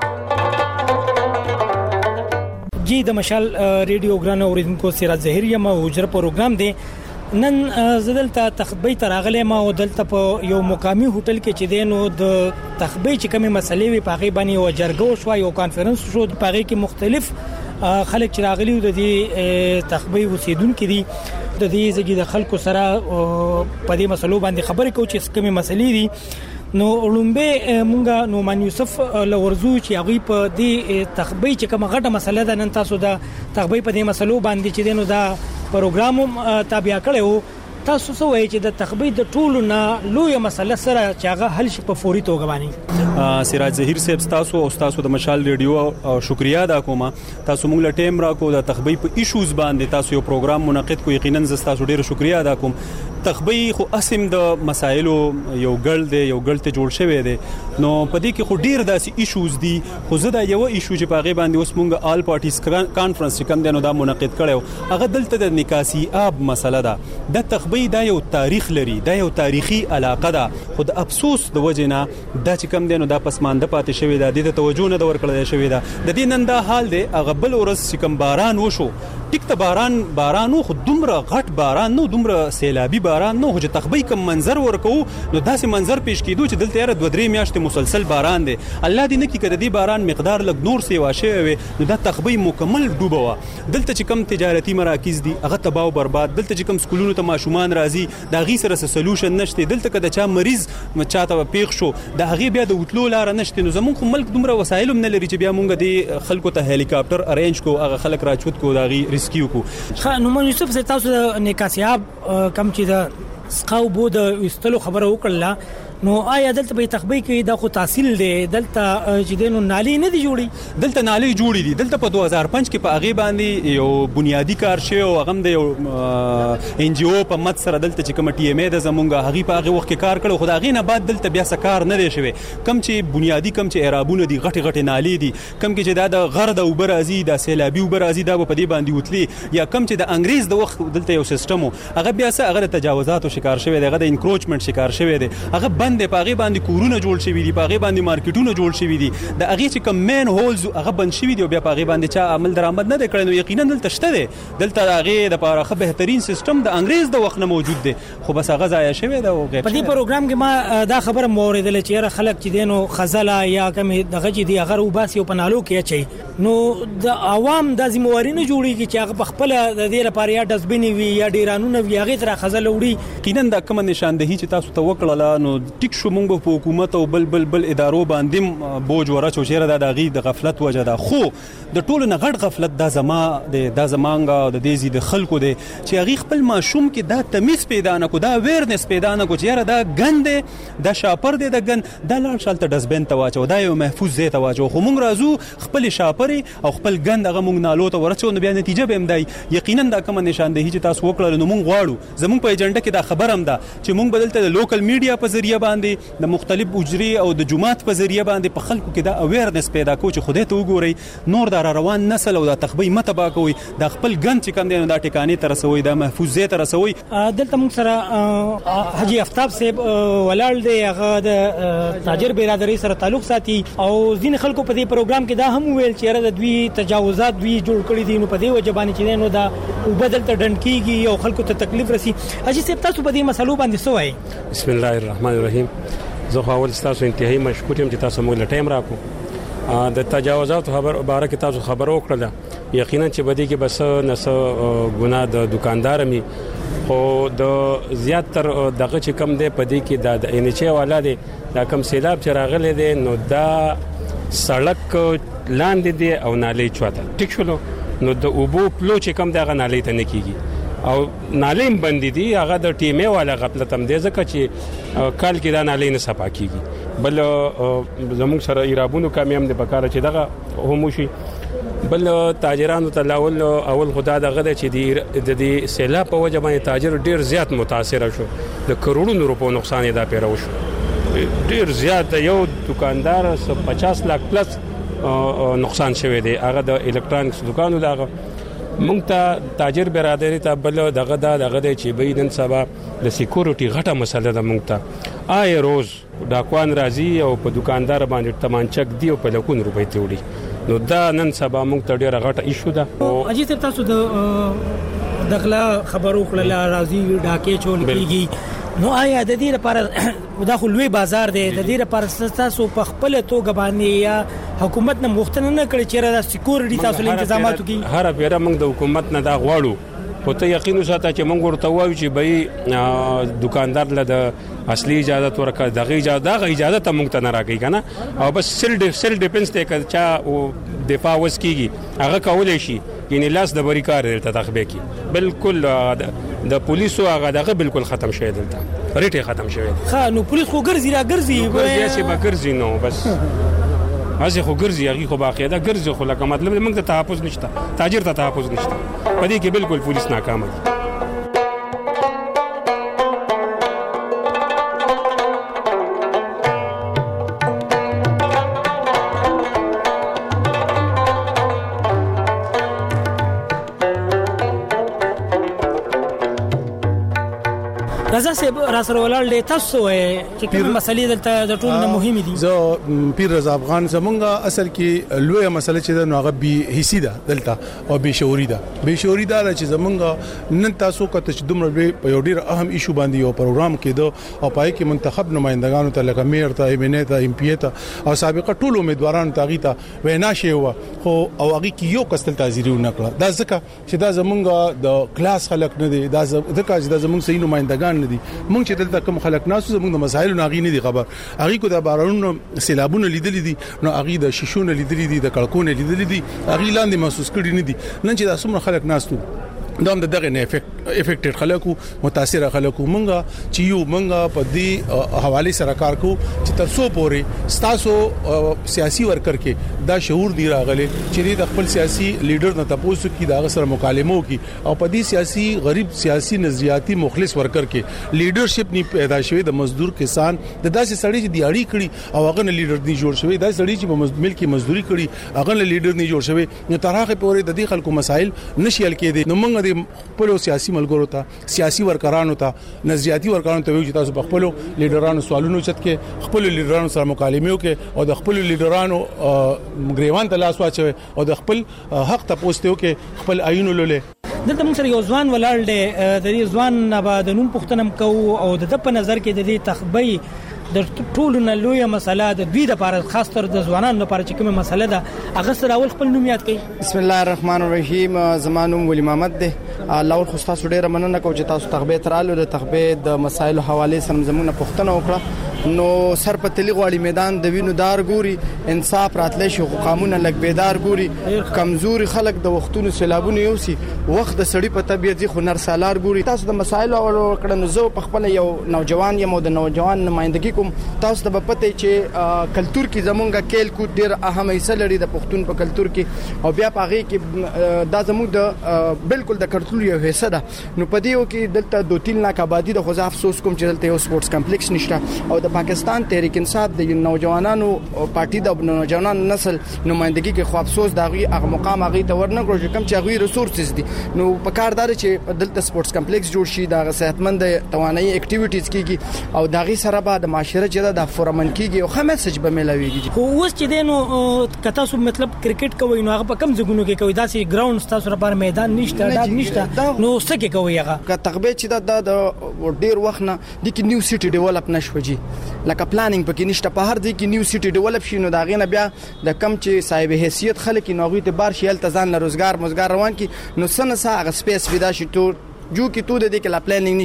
جی د مشال ریډیو ګران اوریدونکو سراج ظهیر یم. حجره پروګرام دی. نن زدلته تخبی تراغله ما او دلته په یو مقامی هوټل کې چې دینو د تخبی چې کومه مسلې وي پاغي باندې او جرګو شو یو کانفرنس شو پاغي کې مختلف خلک چې راغلي د دې تخبی اوسیدونکو دي د دې ځګي د خلکو سره په دې مسلو باندې خبرې کوي چې کومه مسلې دي. نو لومبه مونږه نومان یوسف لورزو چې هغه په دې تخبی چې کومه غټه مسله ده نن تاسو د تخبی په دې مسلو باندې چې دینو دا پروګرام تابع کړو. تاسو څه وایي چې د تخبی د ټولو نه لوی مسله سره چې هغه حل شي په فوري توګه باندې؟
سراج ظهیر صاحب تاسو او تاسو د مشال ریډیو شکریا ادا کوم. تاسو موږ له ټیم راکو د تخبی په ایشوز باندې تاسو یو پروګرام منعقد کو. یقینا ز تاسو ډیر شکریا ادا کوم. تخبی خو اسیم د مسایلو یو ګل دی، یو ګل ته جوړ شوی دی. نو په دې کې خو ډیر داسې ایشوز دي. خو زه دا یو ایشو چې پاغه باندې اوس موږ آل پارټیز کانفرنس چې کوم دی نو دا منعقد کړو هغه دلته د نکاسي آب مسله ده. د تخبی دا یو تاریخ لري، دا یو تاریخي علاقه ده. خو د افسوس د وجه نه دا چې کوم دی نو دا پسمانده پاتې شوی ده. د توجه نه د ورکړل شوی ده. د دې نن دا حال دی. هغه بل ورځ چې کوم باران وشو ټیک ته باران باران خو دومره غټ باران نو دومره سیلابي باران نو چې تخبي کم منظر ورکو نو داسې منظر پیش کیدو چې دلته یاره دوه درې میاشتې مسلسل باران دی. الله دې نه کړي که د دې باران مقدار لږ نور سیوا شوی وي نو دا تخبي مکمل ډوبه وه. دلته چې کم تجارتي مراکز دي هغه تباه او برباد. دلته چې کم سکولونو ته ماشومان راځي د هغې سره څه سلوشن نشته. دلته که د چا مریض چاته پیښ شو د هغې بیا د وتلو لاره نشته. نو زمونږ خو ملک دومره وسایل هم نه لري چې بیا مونږ د خلکو ته هلیکاپټر ارینج کو هغه خلک راچوت کو د هغې ریسکیو کو.
ښه نو من یوسف صاحب تاسو د نکاسیاب کم چې د سقاو بو د ویستلو خبره وکړله نو آیا دلته به تخبي کې دا خو تحصیل دی دلته چې دینو نالي نه دی جوړي؟
دلته نالي جوړي دي. دلته په دوه هزار پنځه کې په هغې باندې یو بنیادی کار شوی او هغه هم د یو ان جی او په مد سره دلته چې کومه ټي ایم ای ده زمونږ هغې په هغې وخت کې کار کړی خو د هغې نه بعد دلته بیا څه کار نه دی شوی. کم چې بنیادي کم چې اعرابونه دي غټې غټې نالې دي کم کې چې دا د غر د اوبه راځي دا سیلابي اوبه راځي دا به په دې باندې وتلي یا کم چې د انګریز د وخت دلته یو سیستم و هغه بیا څه هغه د تجاوزاتو شکار شوی دی هغه د انکروچمنټ شکار شوی دی هغه بند دی په هغې باندې کورونه جوړ شوي دي په هغې باندې مارکیټونه جوړ شوي دي د هغې چې کوم مین هولز هغه بند شوي دي او بیا په هغې باندې چا عمل درآمد نه دی کړی نو یقینا دلته شته دی دلته د هغې دپاره ښه بهترین سیستم د انګریز د وخت نه موجود دی خو بس هغه ضایع شوی دی او غیب
په دې پروګرام کې ما دا خبره مو اورېدله چې یاره خلک چې دی نو خزله یا کمې دغه چې دی هغه روباسي او په نالو کې اچوي نو د عوام دا ذمهواري نه جوړېږي چې هغه په خپله د دې لپاره یا ډسبینې وي یا ډیرانونه وي هغې ته را خزله وړي.
یقینا دا کومه نشاندهي چې تاسو ته وکړله نو ټیک شو موږ په حکومت او بل بل بل ادارو باندې بوج ورچو چیرې دا د هغې د غفلت وجه ده خو د ټولو نه غټ غفلت دا زما دی دا زمانګه د دې زی د خلکو دی چې هغې خپل ماشوم کې دا تمیز پیدا نه کو دا اویرنس پیدا نه کو چې یاره دا ګن دی دا شاپر دی د ګن دا لاړ شالته ډسبین ته واچو دا یو محفوظ ځای ته واچو خو موږ راځو خپلې شاپرې او خپل ګند هغه موږ نالو ته ورچو نو بیا نتیجه به هم دی. یقینا دا کومه نشاندهي چې تاسو وکړله نو موږ غواړو زموږ په ایجنډه کې دا خبر هم ده چې موږ به دلته د لوکل میډیا په ذریعه باندې د مختلف اجري او د جماعت په ذریعه باندې په خلکو کې دا اویرنس پیدا کو چې خدای ته وګورئ نور دا روان نسل او دا تخبي مه تباه کوئ دا خپل ګند چې کوم دی نو دا ټکانې ته رسوئ دا محفوظ ځای ته رسوئ.
دلته موږ سره حاجي افتاب صاحب ولاړ دی هغه د تاجر برادرۍ سره تعلق ساتي او ځینې خلکو په دې پروګرام کې دا هم ویل چې یاره د دوی تجاوزات دوی جوړ کړي دي نو په دې وجه باندې چې نو دا اوبه دلته ډنډ کېږي او خلکو ته تکلیف رسي. حاجي صاحب تاسو په دې مسلو باندې څه وایئ؟
بسم الله الرحمن الرحیم. زه خو اول تاسو انتهایی مشکور یم چې تاسو موږ له ټایم راکو د تجاوزات خبر باره کې تاسو خبر وکړه یقینا چې بدی کې بس نس ګناه د دکاندار می خو د زیات تر دغه چې کم دی پدې کې د انچې والا دی دا کم سیلاب چې راغلی دی نو دا سړک لاندې دی او نالې چوته ټیک شلو نو د اوبو پلو چې کم دی هغه نالې ته نه کیږي او نالې بندې دي هغه د ټیمې والا غفلت هم دی ځکه چې کال کې دا نالې نه صفا کیږي بل زموږ سره ایرابونو کامیام دي پکاره چې دغه هم شي بل تاجرانو ته لاول اول خدا دغه چې د دې سیلاب په وجه باندې تاجر ډیر زیات متاثر شو د کروڑونو روپو نقصان دا پیرو شو ډیر زیات یو دکاندار پچاس لک پلس نقصان شوی دی هغه د الکترونیکس دکانو دغه مونږ ته تاجر برادری ته بل دغه دغه چې به نن سبا د سکیورټي غټه مسله ده مونږ ته آی روز ډاکوان راځي او په دکاندار باندې تمانچک دی او په لکون روپۍ ته وړي نو دا نن سبا مونږ ته ډیره غټه ایشو ده.
اجي صاحب تاسو د دغلا خبرو کړل راځي ډاکې چول کیږي نو آیا د دې لپاره دا خو لوی بازار دی د دې لپاره تاسو په خپل توګه باندې یا حکومت نه مختنه نه کړی چې را سکیورټي تاسو له انتظاماتو کې
هر پیره موږ د حکومت نه دا غواړو خو ته یقین وساته چې موږ ورته وایو چې به دکاندار له د اصلي اجازه ورکړه دغه اجازه دغه اجازه ته موږ ته نه راکې کنه او بس سیل سیل ډیفنس ته کچا دفاع وس کیږي هغه کولای شي یعنی لاس د بری کار دلته تخبه کی بالکل د پولیسو هغه دغه بالکل ختم شوی دلته ریټه ختم شوی
ها نو پولیس خو ګرځي را ګرځي
ګرځي چې به ګرځي نو بس ازي خو ګرځي هغه خو باقاعده ګرځي خو لکه مطلب موږ ته تحفظ نشته تاجر ته تحفظ نشته په دې کې بالکل پولیس ناکام دي.
رضا صاحب را سره ولاړ دی تاسو چې کومه مسلې دلته د ټولو نه مهمه دي
زه پیر رضا افغان زمونږه اصل کې لوی مسله چې د نوغه بي حصي ده دلته او بي شعوري ده بي شعوري ده چې زمونږه نن تاسو کته چې دومره په یو ډیر اهم ایشو باندې یو پروګرام کېدو او پای کې منتخب نمائندگانو ته لکه میر ته ایمنه ته ام پی ته او سابقه ټول امیدواران ته غیته وینا شي و خو او هغه کې یو کستل تعزیری نه کړ دا ځکه چې دا زمونږه د کلاس خلک نه دي دا ځکه چې دا زمونږ صحیح نمائندگان نه دي مونږ چې دلته کوم خلک ناسو زمونږ د مسایلو ناغي نه دي خبر هغه کو د بارونو سیلابونه لیدل دي نو هغه د شیشونه لیدل دي د کلکونه لیدل دي هغه لاندې محسوس کړي نه دي نن چې دا څومره خلک ناسو دا د دغه نه افیکټ افیکټډ خلکو متاثر خلکو مونږه چې یو مونږه په دې حواله سره کار کو چې تر څو پورې ستاسو سیاسي ورکر کې دا شعور دی راغلي چې د خپل سیاسي لیډر نه تاسو کې دا سره مکالمو کې او په دې سیاسي غریب سیاسي نظریاتي مخلص ورکر کې لیډرشپ نه پیدا شوی د مزدور کسان د داسې سړی چې دی اړی کړي او هغه نه لیډر دی جوړ شوی دا سړی چې په ملکی مزدوري کړي هغه نه لیډر نه جوړ شوی نو تر هغه پورې د دې خلکو مسایل نشي حل کېدي نو مونږ د خپل سیاسي ملګرو ته سیاسي ورکرانو ته نظریاتي ورکرانو ته ویل چې تاسو په خپل لیډرانو سوالونو چت کې خپل لیډرانو سره مکالمه وکړي او د خپل لیډرانو غریوان ته لاس واچوي او د خپل حق ته پوښتنه وکړي خپل عینو لولې
دلته موږ سره یو ځوان ولاړ دی د دې ځوان نه بعد نوم پښتنم کو او د په نظر کې د دې تخبي د ټولو نه لویه مسله د دوی لپاره خاص تر د ځوانانو لپاره چې کومه مسله ده هغه سره اول خپل نوم یاد کړئ
بسم الله الرحمن الرحیم زمانوم ولی محمد ده الله خو تاسو ډیره مننه کوم چې تاسو تخبه ترالو د تخبه د مسایل حواله سره زمونه پښتنه وکړه نو سر په تلی غواړي میدان د وینو دار ګوري انصاف راتلی شي قانون لګ بیدار ګوري کمزوري خلک د وختونو سیلابونه یوسي وخت د سړی په طبيعت ځي خو نر سالار ګوري تاسو د مسایل او کړه زه په خپل یو نوجوان یم او د نوجوان نمائندګي کوم تاسو ته پته چې کلچر کې زمونږه کېل کو ډیر اهم حصہ لري د پښتون په کلچر کې او بیا پاغي کې دا زموږ د بالکل د کلچر یو حصہ ده نو په دیو کې دلته دوه تین لاک آبادی د خو افسوس کوم چې دلته یو سپورتس کمپلیکس نشته او د پاکستان تحریک انصاف د نوجوانانو پارټي د نوجوانانو نسل نمائندګي کې خو افسوس دا غي هغه مقام هغه ته ورنګو چې کم چې هغه ریسورسز دي نو په کار دار چې دلته سپورتس کمپلیکس جوړ شي د صحتمند توانایي اکټیویټیز کیږي او دا غي سره بعد معاشره چې د فورمن کیږي او خه میسج به ملويږي
خو اوس چې دینو کته سو مطلب کرکټ کوي نو هغه په کم ځګونو کې کوي داسې ګراوند تاسو لپاره میدان نشته ډاګ نشته نو څه کې کوي هغه
که تغبه چې د ډیر وخت نه د کې نیو سټي ډیولپ نشوږي لکه پلانینګ پکې نشته په هر ځای کې نیو سټي ډیولپ شي نو دا غینه بیا د کم چې صاحب حیثیت خلک نو غوي ته بار شي التزام روزګار مزګار روان کی نو سن سا هغه سپیس پیدا شي تو جو کې تو د دې کې لا پلانینګ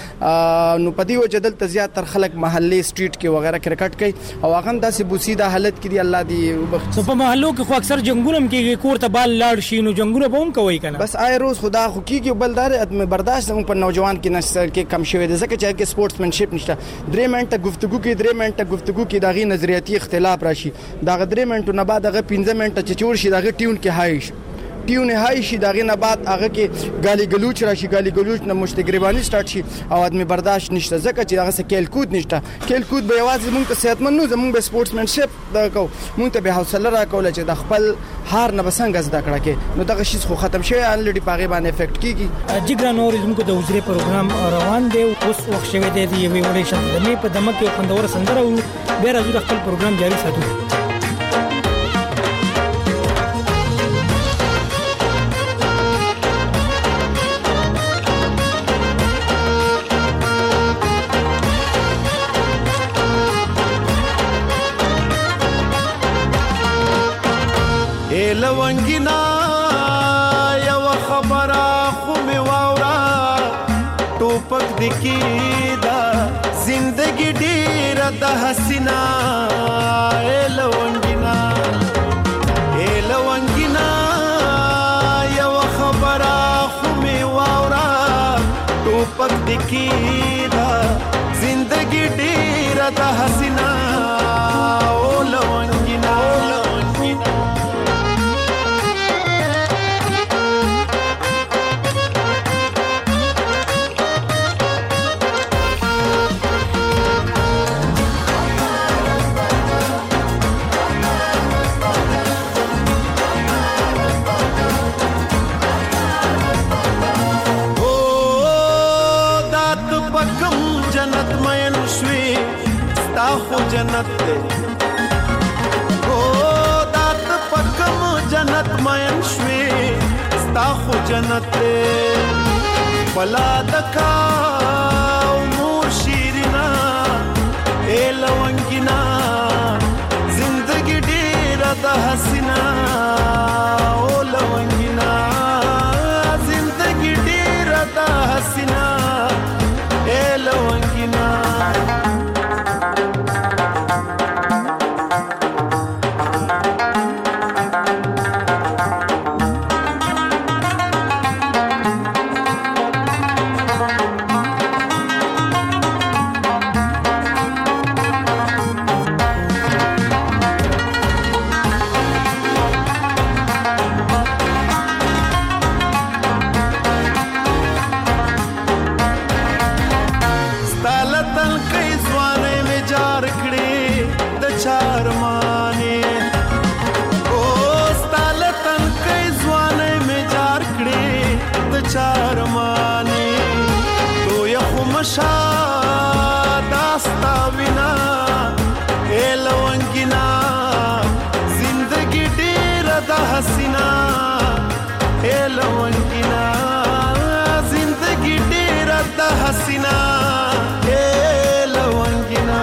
نشته نو پدی و جدل تزیات تر خلک محلي سټریټ کې وغیرہ کرکټ کوي او هغه داسې بوسیده حالت کې دی الله دی
په محلو کې خو اکثر جنگونه کې کور ته بال لاړ شي نو جنگونه به هم کوي کنه
بس آی روز خدا خو کیږي بلدار ادم برداشت هم په نوجوان کې نشته کې کم شوی دی ځکه چې کې سپورتسمنشپ نشته درې منټه گفتگو کې درې منټه گفتگو کې داغي نظریاتي اختلاف راشي دا درې منټو نه بعد هغه پنځه منټه چې چور شي داغه ټیون کې هاي ټیونه هاي شي داغه نه بعد هغه کې ګالي ګلوچ راشي ګالي ګلوچ نه مشتګریبانی سٹارټ شي او ادمي برداشت نشته ځکه چې هغه کېل کود نشته کېل کود به یوازې مونږ ته صحتمن نو زمونږ به سپورتسمنشپ دا کو مونږ ته به حوصله راکول چې د خپل هار نه بسنګ زده کړه کې نو دغه شی خو ختم شوی الریډي پاغه باندې افیکټ کیږي
جګرا نور زموږ د وزري پروګرام روان دی اوس وخت شوی دی دی وی وړي شته مې په دمه کې خوندور سندره او بیا راځو خپل پروګرام جاری ساتو
لونګینا یو خبره خو می واورا ټوپک دکی دا زندگی ډیر د حسینا لونګینا لونګینا یو خبره خو می واورا ټوپک دکی دا زندگی ډیر د حسینا او لونګینا خو جنت دے او دات پکم جنت مین شوی ستا خو جنت دے بلا دکا مور شیرنا اے لونگینا زندگی ډیر د حسینا او لونگینا زندگی ډیر د حسینا اے لونگینا داستا وینا اے لونگینا زندگی ډیر د حسینا اے لونگینا زندگی ډیر د حسینا اے لونگینا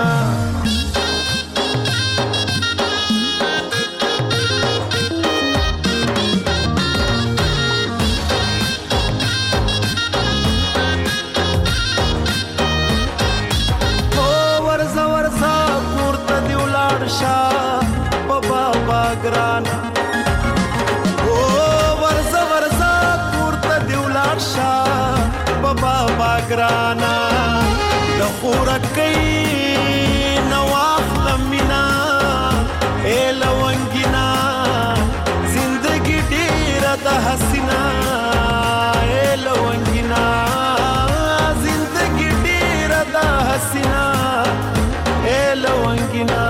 ګرانا او ورزه ورزه پورته دیولار شا بابا باګرانا د خورکې نواخ لمینا اے لونگینا زندگی ډیر د حسینا اے لونگینا زندگی ډیر د حسینا اے لونگینا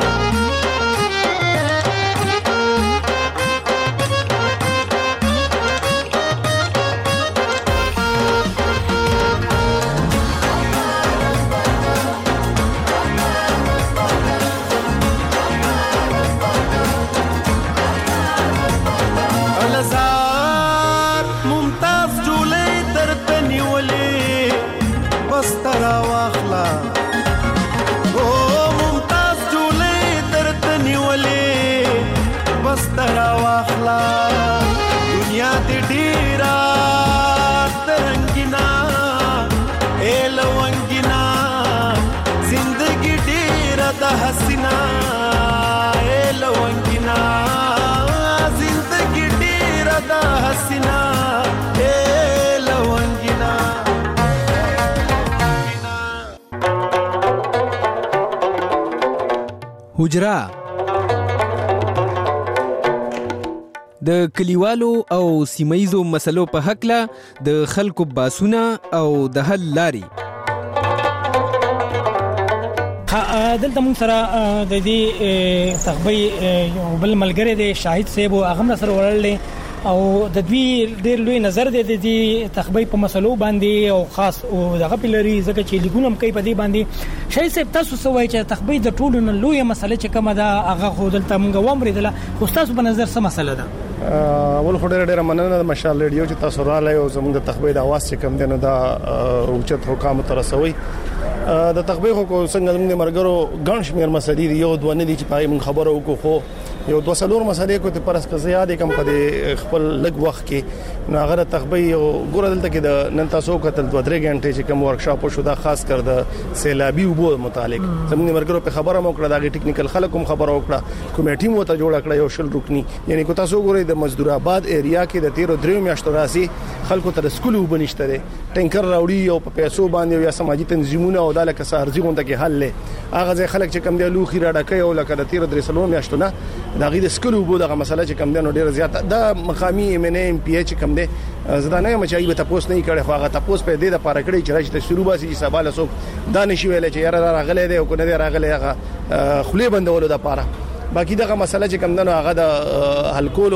حسینا اے لونگینا زندگی ډیر د حسینا اے لونگینا
حجرا د کلیوالو او سیمایزو مسلو په حق له د خلکو باسونه او د حل لاري
دلته موږ سره د دې تخبي یو بل ملګری دی شاهد صاحب او هغه سره ورلې او د دوی ډېر لوی نظر دی د دې تخبي په مسلو باندې او خاص او دغه پلري ځکه چې لیګونم کوي په دې باندې شاهد صاحب تاسو سوای چې تخبي د ټولو نه لوی مسله چې کومه ده هغه خو دلته موږ ومرېدله خو تاسو په نظر څه مسله ده
اول خو ډېر ډېر مننه د مشال ریډیو چې تاسو رااله او زموږ د تخبي د اواز چې کم دنه دا اوچت حکام ترسوي د تخبي خو څنګه موږ مرګرو ګڼ شمیر مسلې یو دوه نه دي چې پای موږ خبرو وکړو خو یو دوه سلور مسلې کو ته پرس که زیاده کم په خپل لګ وخت کې نو هغه تخبي او ګور دلته کې د نن تاسو کتل دوه درې غنټې چې کوم ورکشاپ شو دا خاص کر د سیلابي وبو متعلق زموږ مرګرو په خبره مو کړه دا ټیکنیکل خلک هم خبره وکړه کمیټي مو ته جوړ کړه یو شل رکنی یعنی کو تاسو ګورئ د مزدور آباد ایریا کې د تیرو درې میاشتو راسي خلکو ته سکول وبنيشته دي ټینکر راوړي او په پیسو باندې یا سماجی تنظیمونه او دالک سارځي غونډه کې حل له هغه ځای خلک چې کم دی لوخي راډکې او لکه د تیرو درې سلو میاشتو نه دا غي د سکول وبو دغه مسله چې کم دی نو ډیره زیاته دا مقامی ام ان ام پی ایچ کم دی زدانه مچای به تاسو نه کړي خو هغه تاسو په دې د پاره کړی چې راځي شروع باسي چې سباله سو دانش ویل چې یاره راغله دی او کو نه راغله هغه خولي بندولو د پاره باقي دغه مسله چې کم دنو هغه د حل کولو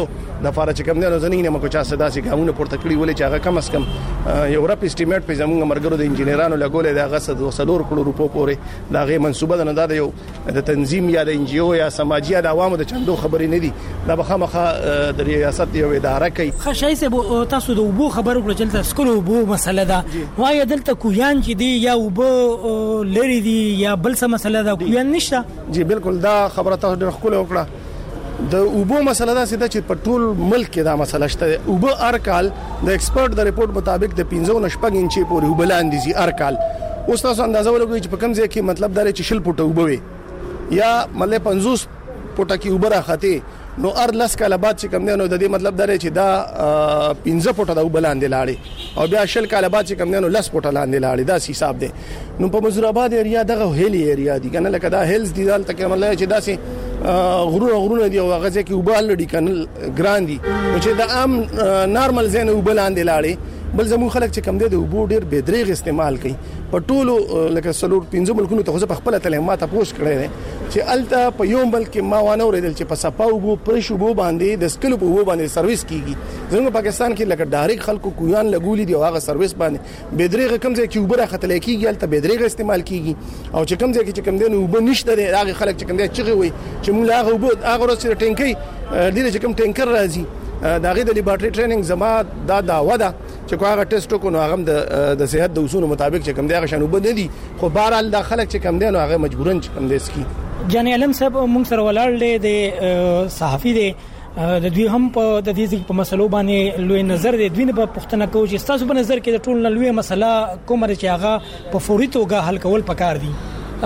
د فارچ کم نه زنینه مکو چا صدا سي ګامونه پورته کړی ولې چې هغه کم اس کم یو رپ اسټیمیټ په زموږ مرګرو د انجینرانو لګولې د غسد وسلور کړو روپو پورې دا غي منسوبه نه دا یو د تنظیم یا د ان جی او یا سماجی د عوامو د چندو خبرې نه دي دا بخامخه د ریاست یو اداره کوي
خشای سه تاسو د وبو خبرو کړل چې سکولو وبو مسله ده وای دلته کویان چې دی یا وبو لري دي یا بل څه مسله ده کویان نشته
جی بالکل دا خبره تاسو ډېر خپل وکړه د اوبو مسله دا سیده چې په ټول ملک کې دا مسله شته اوبو ارکال د ایکسپرت د ریپورت مطابق د پنځه نشپګ انچي پورې وبلاندې زی ارکال اوس تاسو اندازه ولګوي چې په کوم ځای کې مطلب دا چې شل پټه وبوي یا مله پنځوس پټه کې وبره خته نو ار لس کاله بعد چې کوم نه د دې مطلب دا چې دا پنځه پټه د وبلاندې لاړې او بیا شل کاله بعد چې کوم نه لس پټه لاندې لاړې دا حساب دی نو په مزور آباد ایریا دغه هیلی ایریا دی کنه لکه دا هیلز دی دلته کې مله چې دا سي غرونه غرونه دی او غزه کې وبال لري کنه ګران دي چې دا عام نارمل زین وبلاندې لاړې بل زمو خلک چې کم دي د وبو ډیر بدریغ استعمال کوي په ټولو لکه سلور پنځه ملکونو ته په خپل تلمات پوسټ کړي چې الته په یو ملک کې ما وانه ورېدل چې په صفاو وبو پر شوبو باندې د سکلو په وبو باندې سرویس کیږي زموږ پاکستان کې لکه ډایرک خلکو کویان لګولې دی هغه سرویس باندې بدریغ کم ځای کې وبره خطلې کیږي الته بدریغ استعمال کیږي او چې کم ځای کې چې کم دي وبو نشته دی هغه خلک چې کم دي چې وي چې موږ هغه وبو هغه ورسره ټینکي ډیر چې کم ټینکر راځي دا غي د لیبارټری ټریننګ زما دا داوا ده چې کوه هغه ټیسټ کو نو هغه د صحت د اصول مطابق چې کم دی هغه شنو بد دي خو بهرال د خلک چې کم دی نو هغه مجبورن چې کم دی سکی
جان علم صاحب مونږ سره ولاړ دی صحافي دی د دوی هم په د دې په مسلو باندې لوی نظر دی دوی نه په پښتنه کوي چې تاسو په نظر کې د ټول لوی مسله کومه چې هغه په فوري توګه حل کول پکار دي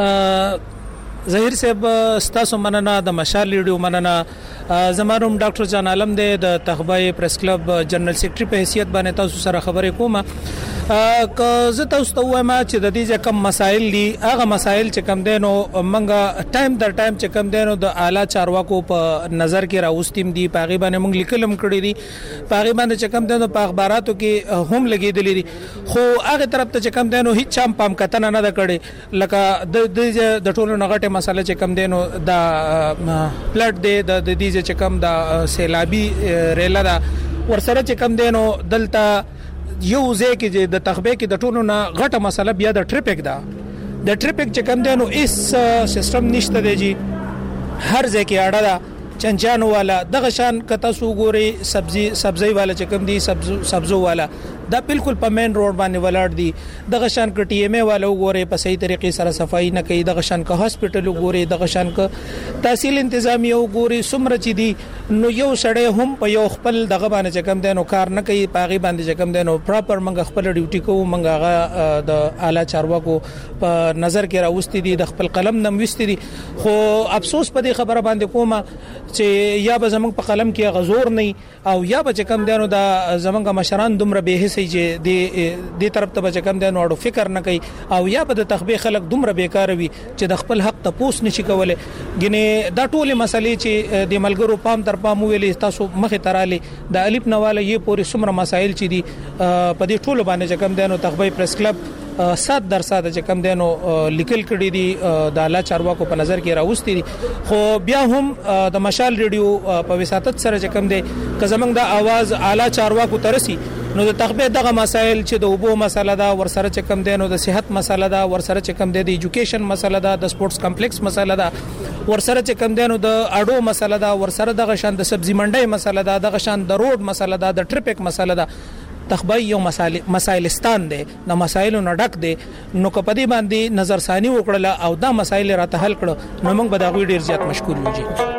ظاهر صاحب ستاسو مننه د مشال ریډیو مننه زمانوم ډاکټر جان عالم دی د تخبای پریس کلب جنرال سیکریټری په حیثیت باندې تاسو سره خبرې کوم که زه تاسو ته وایم چې د دې کم مسایل دي هغه مسایل چې کم دینو منګه ټایم در ټایم چې کم دینو د اعلی چارواکو په نظر کې راوستیم دي په غیبه باندې موږ لیکلم کړی دي په غیبه باندې چې کم دینو په اخباراتو کې هم لګیدلې دي خو هغه طرف ته چې کم دینو هیڅ چم پام کتنه نه کړي لکه د د ټولو نغټه مسله چې کم دینو دا پلټ دی د دې چې کم دا سیلابي ریلا دا ورسره چې کم دینو دلته یو ځکه چې د تخبه کې د ټولو نه غټه مسله بیا د ټریفیک دا د ټریفیک چې کم دینو اس سیستم نشته دی جی هر ځکه اړه دا چنچانو والا دغه شان کته سو ګوري سبزی سبزی والا چې کم دي سبزو سبزو والا دا بالکل په مین روډ باندې ولاړ دي دغه شان ک ټي ایم ای والا وګوري په صحیح طریقې سره صفائی نه کوي دغه شان ک هاسپټل وګوري دغه شان ک تحصیل انتظامی وګوري سمره چي دي نو یو سړی هم په یو خپل دغه باندې چې کم دینو کار نه کوي پاغي باندې چې کم دینو پراپر منګ خپل ډیوټي کوو منګ هغه د اعلی چارواکو په نظر کې راوستي دي د خپل قلم نم وستي دي خو افسوس په دې خبره باندې کومه چې یا به زمنګ په قلم کې غزور نه او یا به چې کم دینو د زمنګ مشران دومره به حسي چې د دې طرف ته چې کم دینو اړو فکر نه کوي او یا به د تخبيه خلک دومره بیکار وي چې د خپل حق ته پوس نشي کوله ګنې دا ټوله مسلې چې د ملګرو پام تر پام ویلې تاسو مخه تراله د الف نواله یې پوری سمره مسایل چې دي په دې ټولو باندې چې کم دینو تخبيه پریس کلب سات درصد چې کم دینو لیکل کړي دي د اعلی چارواکو په نظر کې راوستي دي خو بیا هم د مشال ریډیو په وساتت سره چې کم دي که زمنګ د आवाज اعلی چارواکو ترسي نو د تخبيه دغه مسایل چې د وبو مسله ده ورسره چې کم دینو د صحت مسله ده ورسره چې کم دي د ایجوکیشن مسله ده د سپورتس کمپلیکس مسله ده ورسره چې کم دینو د اډو مسله ده ورسره دغه شان د سبزی منډي مسله ده دغه شان د روډ مسله ده د ټریفیک مسله ده تخبای یو مسائل مسائلستان دي د مسایلو نه ډک دي نو کپدی باندې نظر ثانی وکړه او دا مسایل راته حل کړه نو موږ به دا ډیر زیات مشکور یو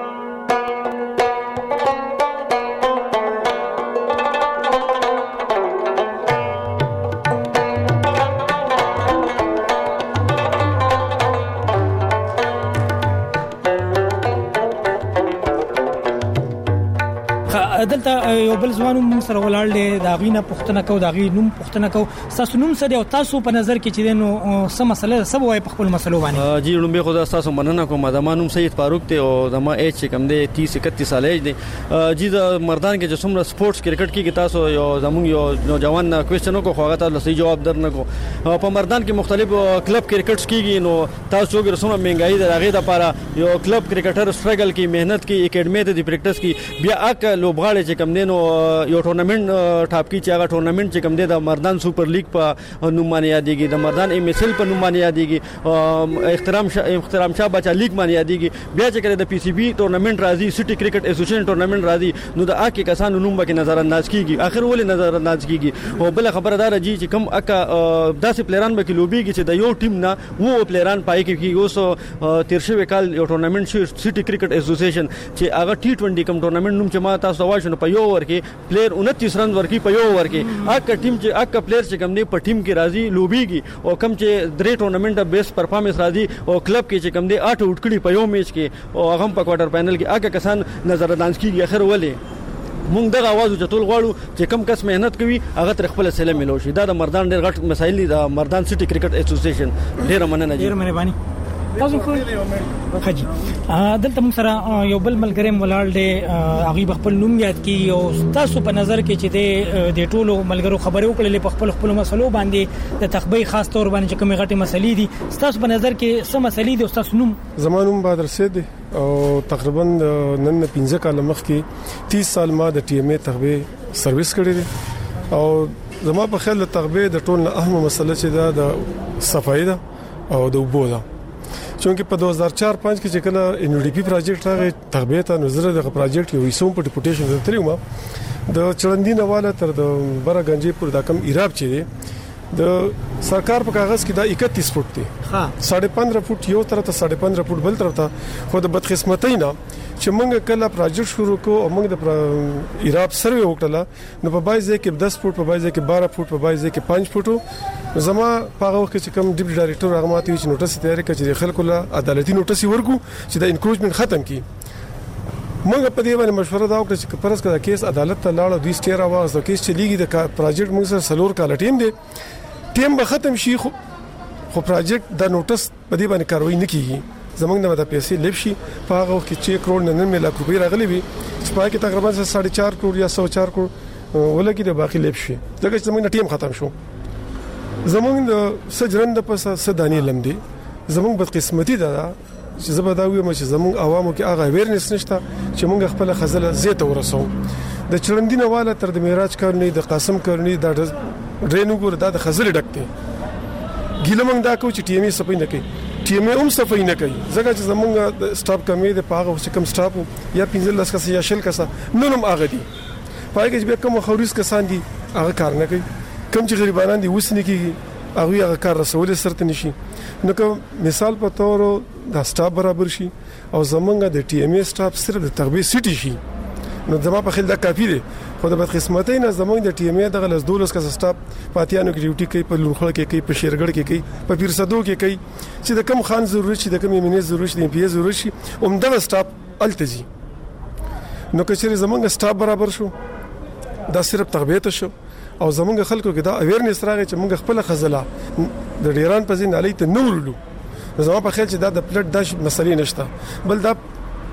دلته یو بل ځوانو موږ سره ولاړ دي دا غینه پښتنه کو دا غی نوم پښتنه کو تاسو نوم سره او تاسو په نظر کې چې نو سم مسله سب وای په خپل مسلو باندې
جی لومبه خدا تاسو مننه کوم دا ما نوم سید فاروق ته او دا ما ایج کم دی تیس اکتیس سال ایج دی جی دا مردان کې چې څومره سپورتس کرکټ کې تاسو یو زموږ یو نوجوان کوېسچنو کو خو تاسو صحیح جواب درنه کو په مردان کې مختلف کلب کرکټس کېږي نو تاسو ګر سمه مهنګای د هغه لپاره یو کلب کرکټر سټرګل کې مهنت کې اکیډمي ته دی پریکټس کې بیا اک لوبغا غاړه چې کم دینو یو ټورنمنت ټاپ کی چې هغه ټورنمنت چې کم دی د مردان سوپر لیګ په نوم باندې یادېږي د مردان ایم ایس ال په نوم باندې یادېږي احترام شاه احترام شاه بچا لیګ باندې یادېږي بیا چې کله د پی سی بی ټورنمنت راځي سټي کرکټ اسوسییشن ټورنمنت راځي نو د اکی کسانو نوم به کې نظر انداز کیږي اخر ولې نظر انداز کیږي او بل خبردار جی چې کم اکا داسې پلیران به کې لوبيږي چې د یو ټیم نه وو پلیران پای کې کیږي اوس تیر شوی کال یو ټورنمنت شو سټي کرکټ اسوسییشن چې هغه ټي ټوئنټي کم ټورنمنت نوم چې ما تاسو وایو په یو اوور کې پلیر انتیس رن ورکی په یو اوور کې اکا ټیم چې اکا پلیر چې کم دی په ټیم کې راځي لوبيږي او کم چې درې ټورنمنت بیس پرفارمنس راځي او کلب کې چې کم دی اټ وټ کړي په یو میچ کې او هغه په کوارټر فائنل کې اکا کسان نظر انداز کیږي اخر ولې مونږ دغه आवाज چتول غواړو چې کم کس مهنت کوي هغه تر خپل سلام ملو شي دا د مردان ډېر غټ مسایل دي د مردان سټي کرکټ اسوسییشن ډېر مننه
ډېر مهرباني تاسو خو حاجی دلته موږ سره یو بل ملګری ولاړ دی هغه خپل نوم یاد کی او تاسو په نظر کې چې د ټولو ملګرو خبرې وکړلې په خپل خپل مسلو باندې د تخبی خاص تور باندې چې کومه غټه مسلې دي تاسو په نظر کې څه مسلې دي تاسو نوم
زمانوم بدر سید او تقریبا نن پنځه کال مخکې تیس سال ما د ټي ایم ای تخبی سرویس کړی دی او زما په خیال د تخبی د ټول نه اهمه مسله چې دا د صفایي ده او د وبو ده چونکه په دوه هزار چار پنځ کې چې کله ان ډي پی پروجیکټ راغی تخبی ته نظر د پروجیکټ یو حصو په ډیپوټیشن درتري ما د چړندین حواله تر د بره گنجي پر د کم ایراب چي دي د سرکار په کاغذ کې دا اکتیس فوټ دي ها ساڑھے پندرہ فوټ یو طرف ته ساڑھے پندرہ فوټ بل طرف ته خو د بدقسمتۍ نه چې موږ کله پروجیکټ شروع کو او موږ د ایراب سروې وکړه نو په بایزه کې دس فوټ په بایزه کې بارہ فوټ په بایزه کې پنځه فوټ زما په هغه وخت چې کوم ډیپټي ډایریکټر هغه ماته چې نوټس تیار کړي چې خلکو له عدالتي نوټس ورکو چې د انکروچمنت ختم کړي موږ په دې باندې مشوره دا وکړه چې پرس کړه کیس عدالت ته لاړ دوی سټیر اواز د کیس چلیږي د پروجیکټ موږ سره سلور کال ټیم دی ټیم به ختم شي خو خو پروجیکټ د نوټس په دې باندې کاروي نه کیږي زمونږ د پیسې لب شي په هغه وخت کې چې کروڑ نه نه لک روپۍ راغلي وي چې پای کې تقریبا ساڑھے چار کروڑ یا سو چار کروڑ ولکه د باقي لب شي ځکه چې زمونږ ټیم ختم شو زمونږ د سجرند په سدانی لمدي زمونږ بدقسمتي ده چې زبدا وي مې چې زمونږ عوامو کې هغه اویرنس نشته چې مونږ خپل خزله زیاته ورسو د چړندینه والا تر د معراج کارنی د قاسم کارنی د ډرینو ګور د خزله ډکته ګیلمنګ دا کو چې ټي ام ای سپین نه کوي ټي ام ای هم صفای نه کوي ځکه چې زمونږ د سټاف کمی د پاغه چې کم سټاف یا پنځه لس کس یا شل کس نو نوم هغه دي پای کې چې کوم خوريس کسان دي هغه کار نه کوي کوم چې غریبانان دي وسنی کیږي هغه هغه کار رسول سرته نشي نو کوم مثال په تور د سټاف برابر شي او زمونږ د ټي ام ای سټاف صرف د تربیه سټي شي نو زما په خیال دا کافي دی خو د بدقسمتۍ نه زمونږ د ټي ام ای دغه لس دولس کس سټاف پاتیانو کې ډیوټي کوي په لونخړه کې کوي په شیرګړ کې کوي په پیرسدو کې کوي چې د کم خان ضرورت شي د کم ایمنه ضرورت شي د پی ضرورت شي هم دغه سټاف التزي نو کچېره زمونږ سټاف برابر شو دا صرف تغبیت شو او زمونږ خلکو کې دا اویرنس راغی چې موږ خپل خزله د ډیران په ځین علي ته نورلو زما په خیال چې دا د پلټ داش مسلې نشته بل دا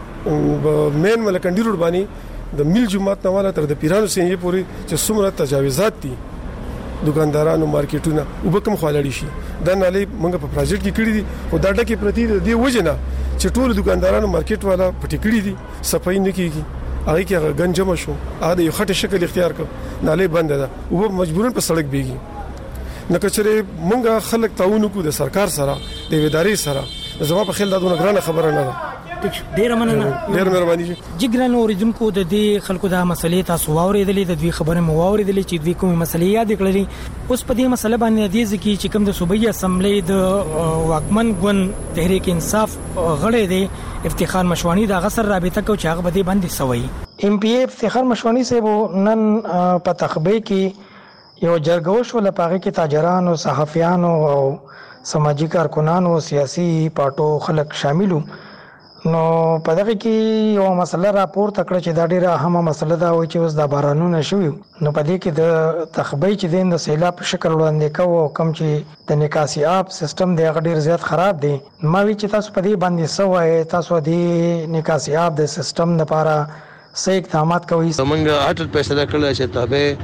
مین ملکندی روډ باندې د میل جمعات نواله تر د پیرانو سینې پوری چې څومره تجاوزات دي دکاندارانو مارکیټونه وبکم خالړی شي دا نالي موږ په پروجیکټ کې کړی دي او دا ډکه پرتی دی وجنه چې ټول دکاندارانو مارکیټ والا پټی کړی دي صفای نه کیږي هغه کې غنجم شو هغه یو خټه شکل اختیار کړ نالي بند ده او مجبورن په سړک بیږي نو کچره موږ خلک تعاون کو د سرکار سره د ادارې سره زما په خیال دا دونه ګرانه خبره نه ده
ډیر مننه
ډیر مهرباني
جګران اوریدونکو د دې خلکو د مسلې تاسو واورېدلې د دوی خبره مو واورېدلې چې دوی کومه مسلې یاد کړلې اوس په دې مسله باندې د دې چې کوم د صوبایي اسمبلی د واکمن ګوند تحریک انصاف غړی دی افتخار مشوانی د غسر رابطه کو چې هغه بده باندې سوي ام پی ای افتخار مشوانی صاحب نن په تخبی کې یو جرګه شو لپاره کې تاجرانو صحافیانو او سماجی کارکونانو سیاسي پارټو خلک شاملو نو په دغه کې یو مسله راپور تکړه چې دا ډیره اهمه مسله ده او چې اوس د بارانونو شوی نو په دې کې د تخبی چې دین د سیلاب په شکل وړاندې کوو کم چې د نکاسي آب سیستم دی هغه ډیر زیات خراب دی ما وی چې تاسو په دې باندې سوای تاسو د نکاسي آب د سیستم لپاره صحیح اقدامات کوي
زمونږ اټل فیصله کړل چې تابع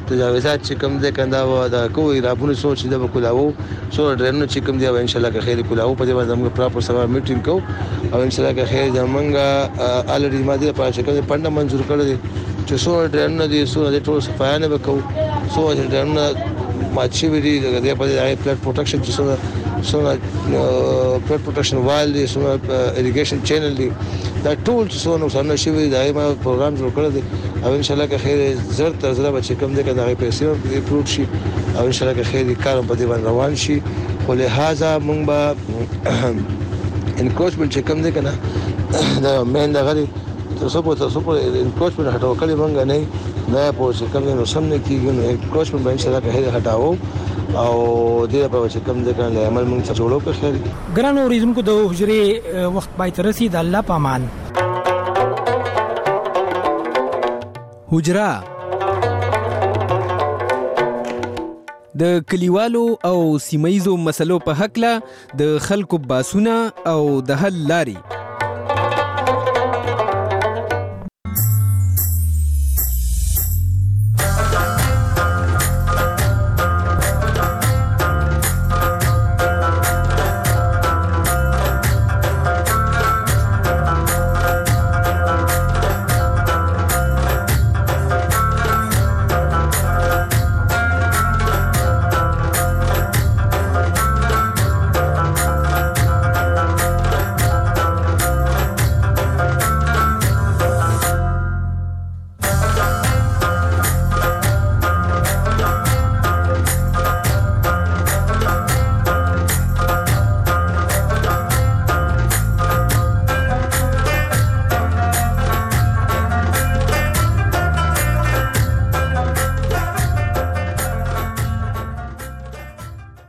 تجاوزات چې کوم ځای کنده و دا کوی رابونه سوچ د وکلاو سو ډرنو چې کوم دی ان شاء الله که خیر کلاو په دې باندې موږ پراپر سبا میټینګ کو او ان شاء الله که خیر زمونږ الریډي ماده په شکل پنده منزور کړل چې سو ډرنو دي سو د ټول صفایانه وکاو سو ډرنو ماچی ویری د په دې پلټ پروټیکشن چې سو سو پلټ پروټیکشن وال دي سو اریګیشن چینل دي دا ټول سو نو سره شي وی دا ما پروګرام جوړ کړل دي او ان شاء الله که خیر زر تر زر به کوم دغه دغه پیسې امپروቭ شي او ان شاء الله که خیر کار په دې باندې روان شي خو لہذا موږ به انکوچمنت چې کوم دغه نه دا مین دغه تاسو په تاسو په انکوچمنت هټاو کړی موږ نه نه په چې کوم نو سم نه کیږي نو انکوچمنت به ان شاء الله که خیر هټاو او دې په چې کوم دغه عمل موږ څه جوړو په خیر
ګران اوریدونکو د حجرې وخت پای تر رسید الله پامان
حجرا د کلیوالو او سیمایزو مسلو په حق له د خلکو باسونه او د حل لاري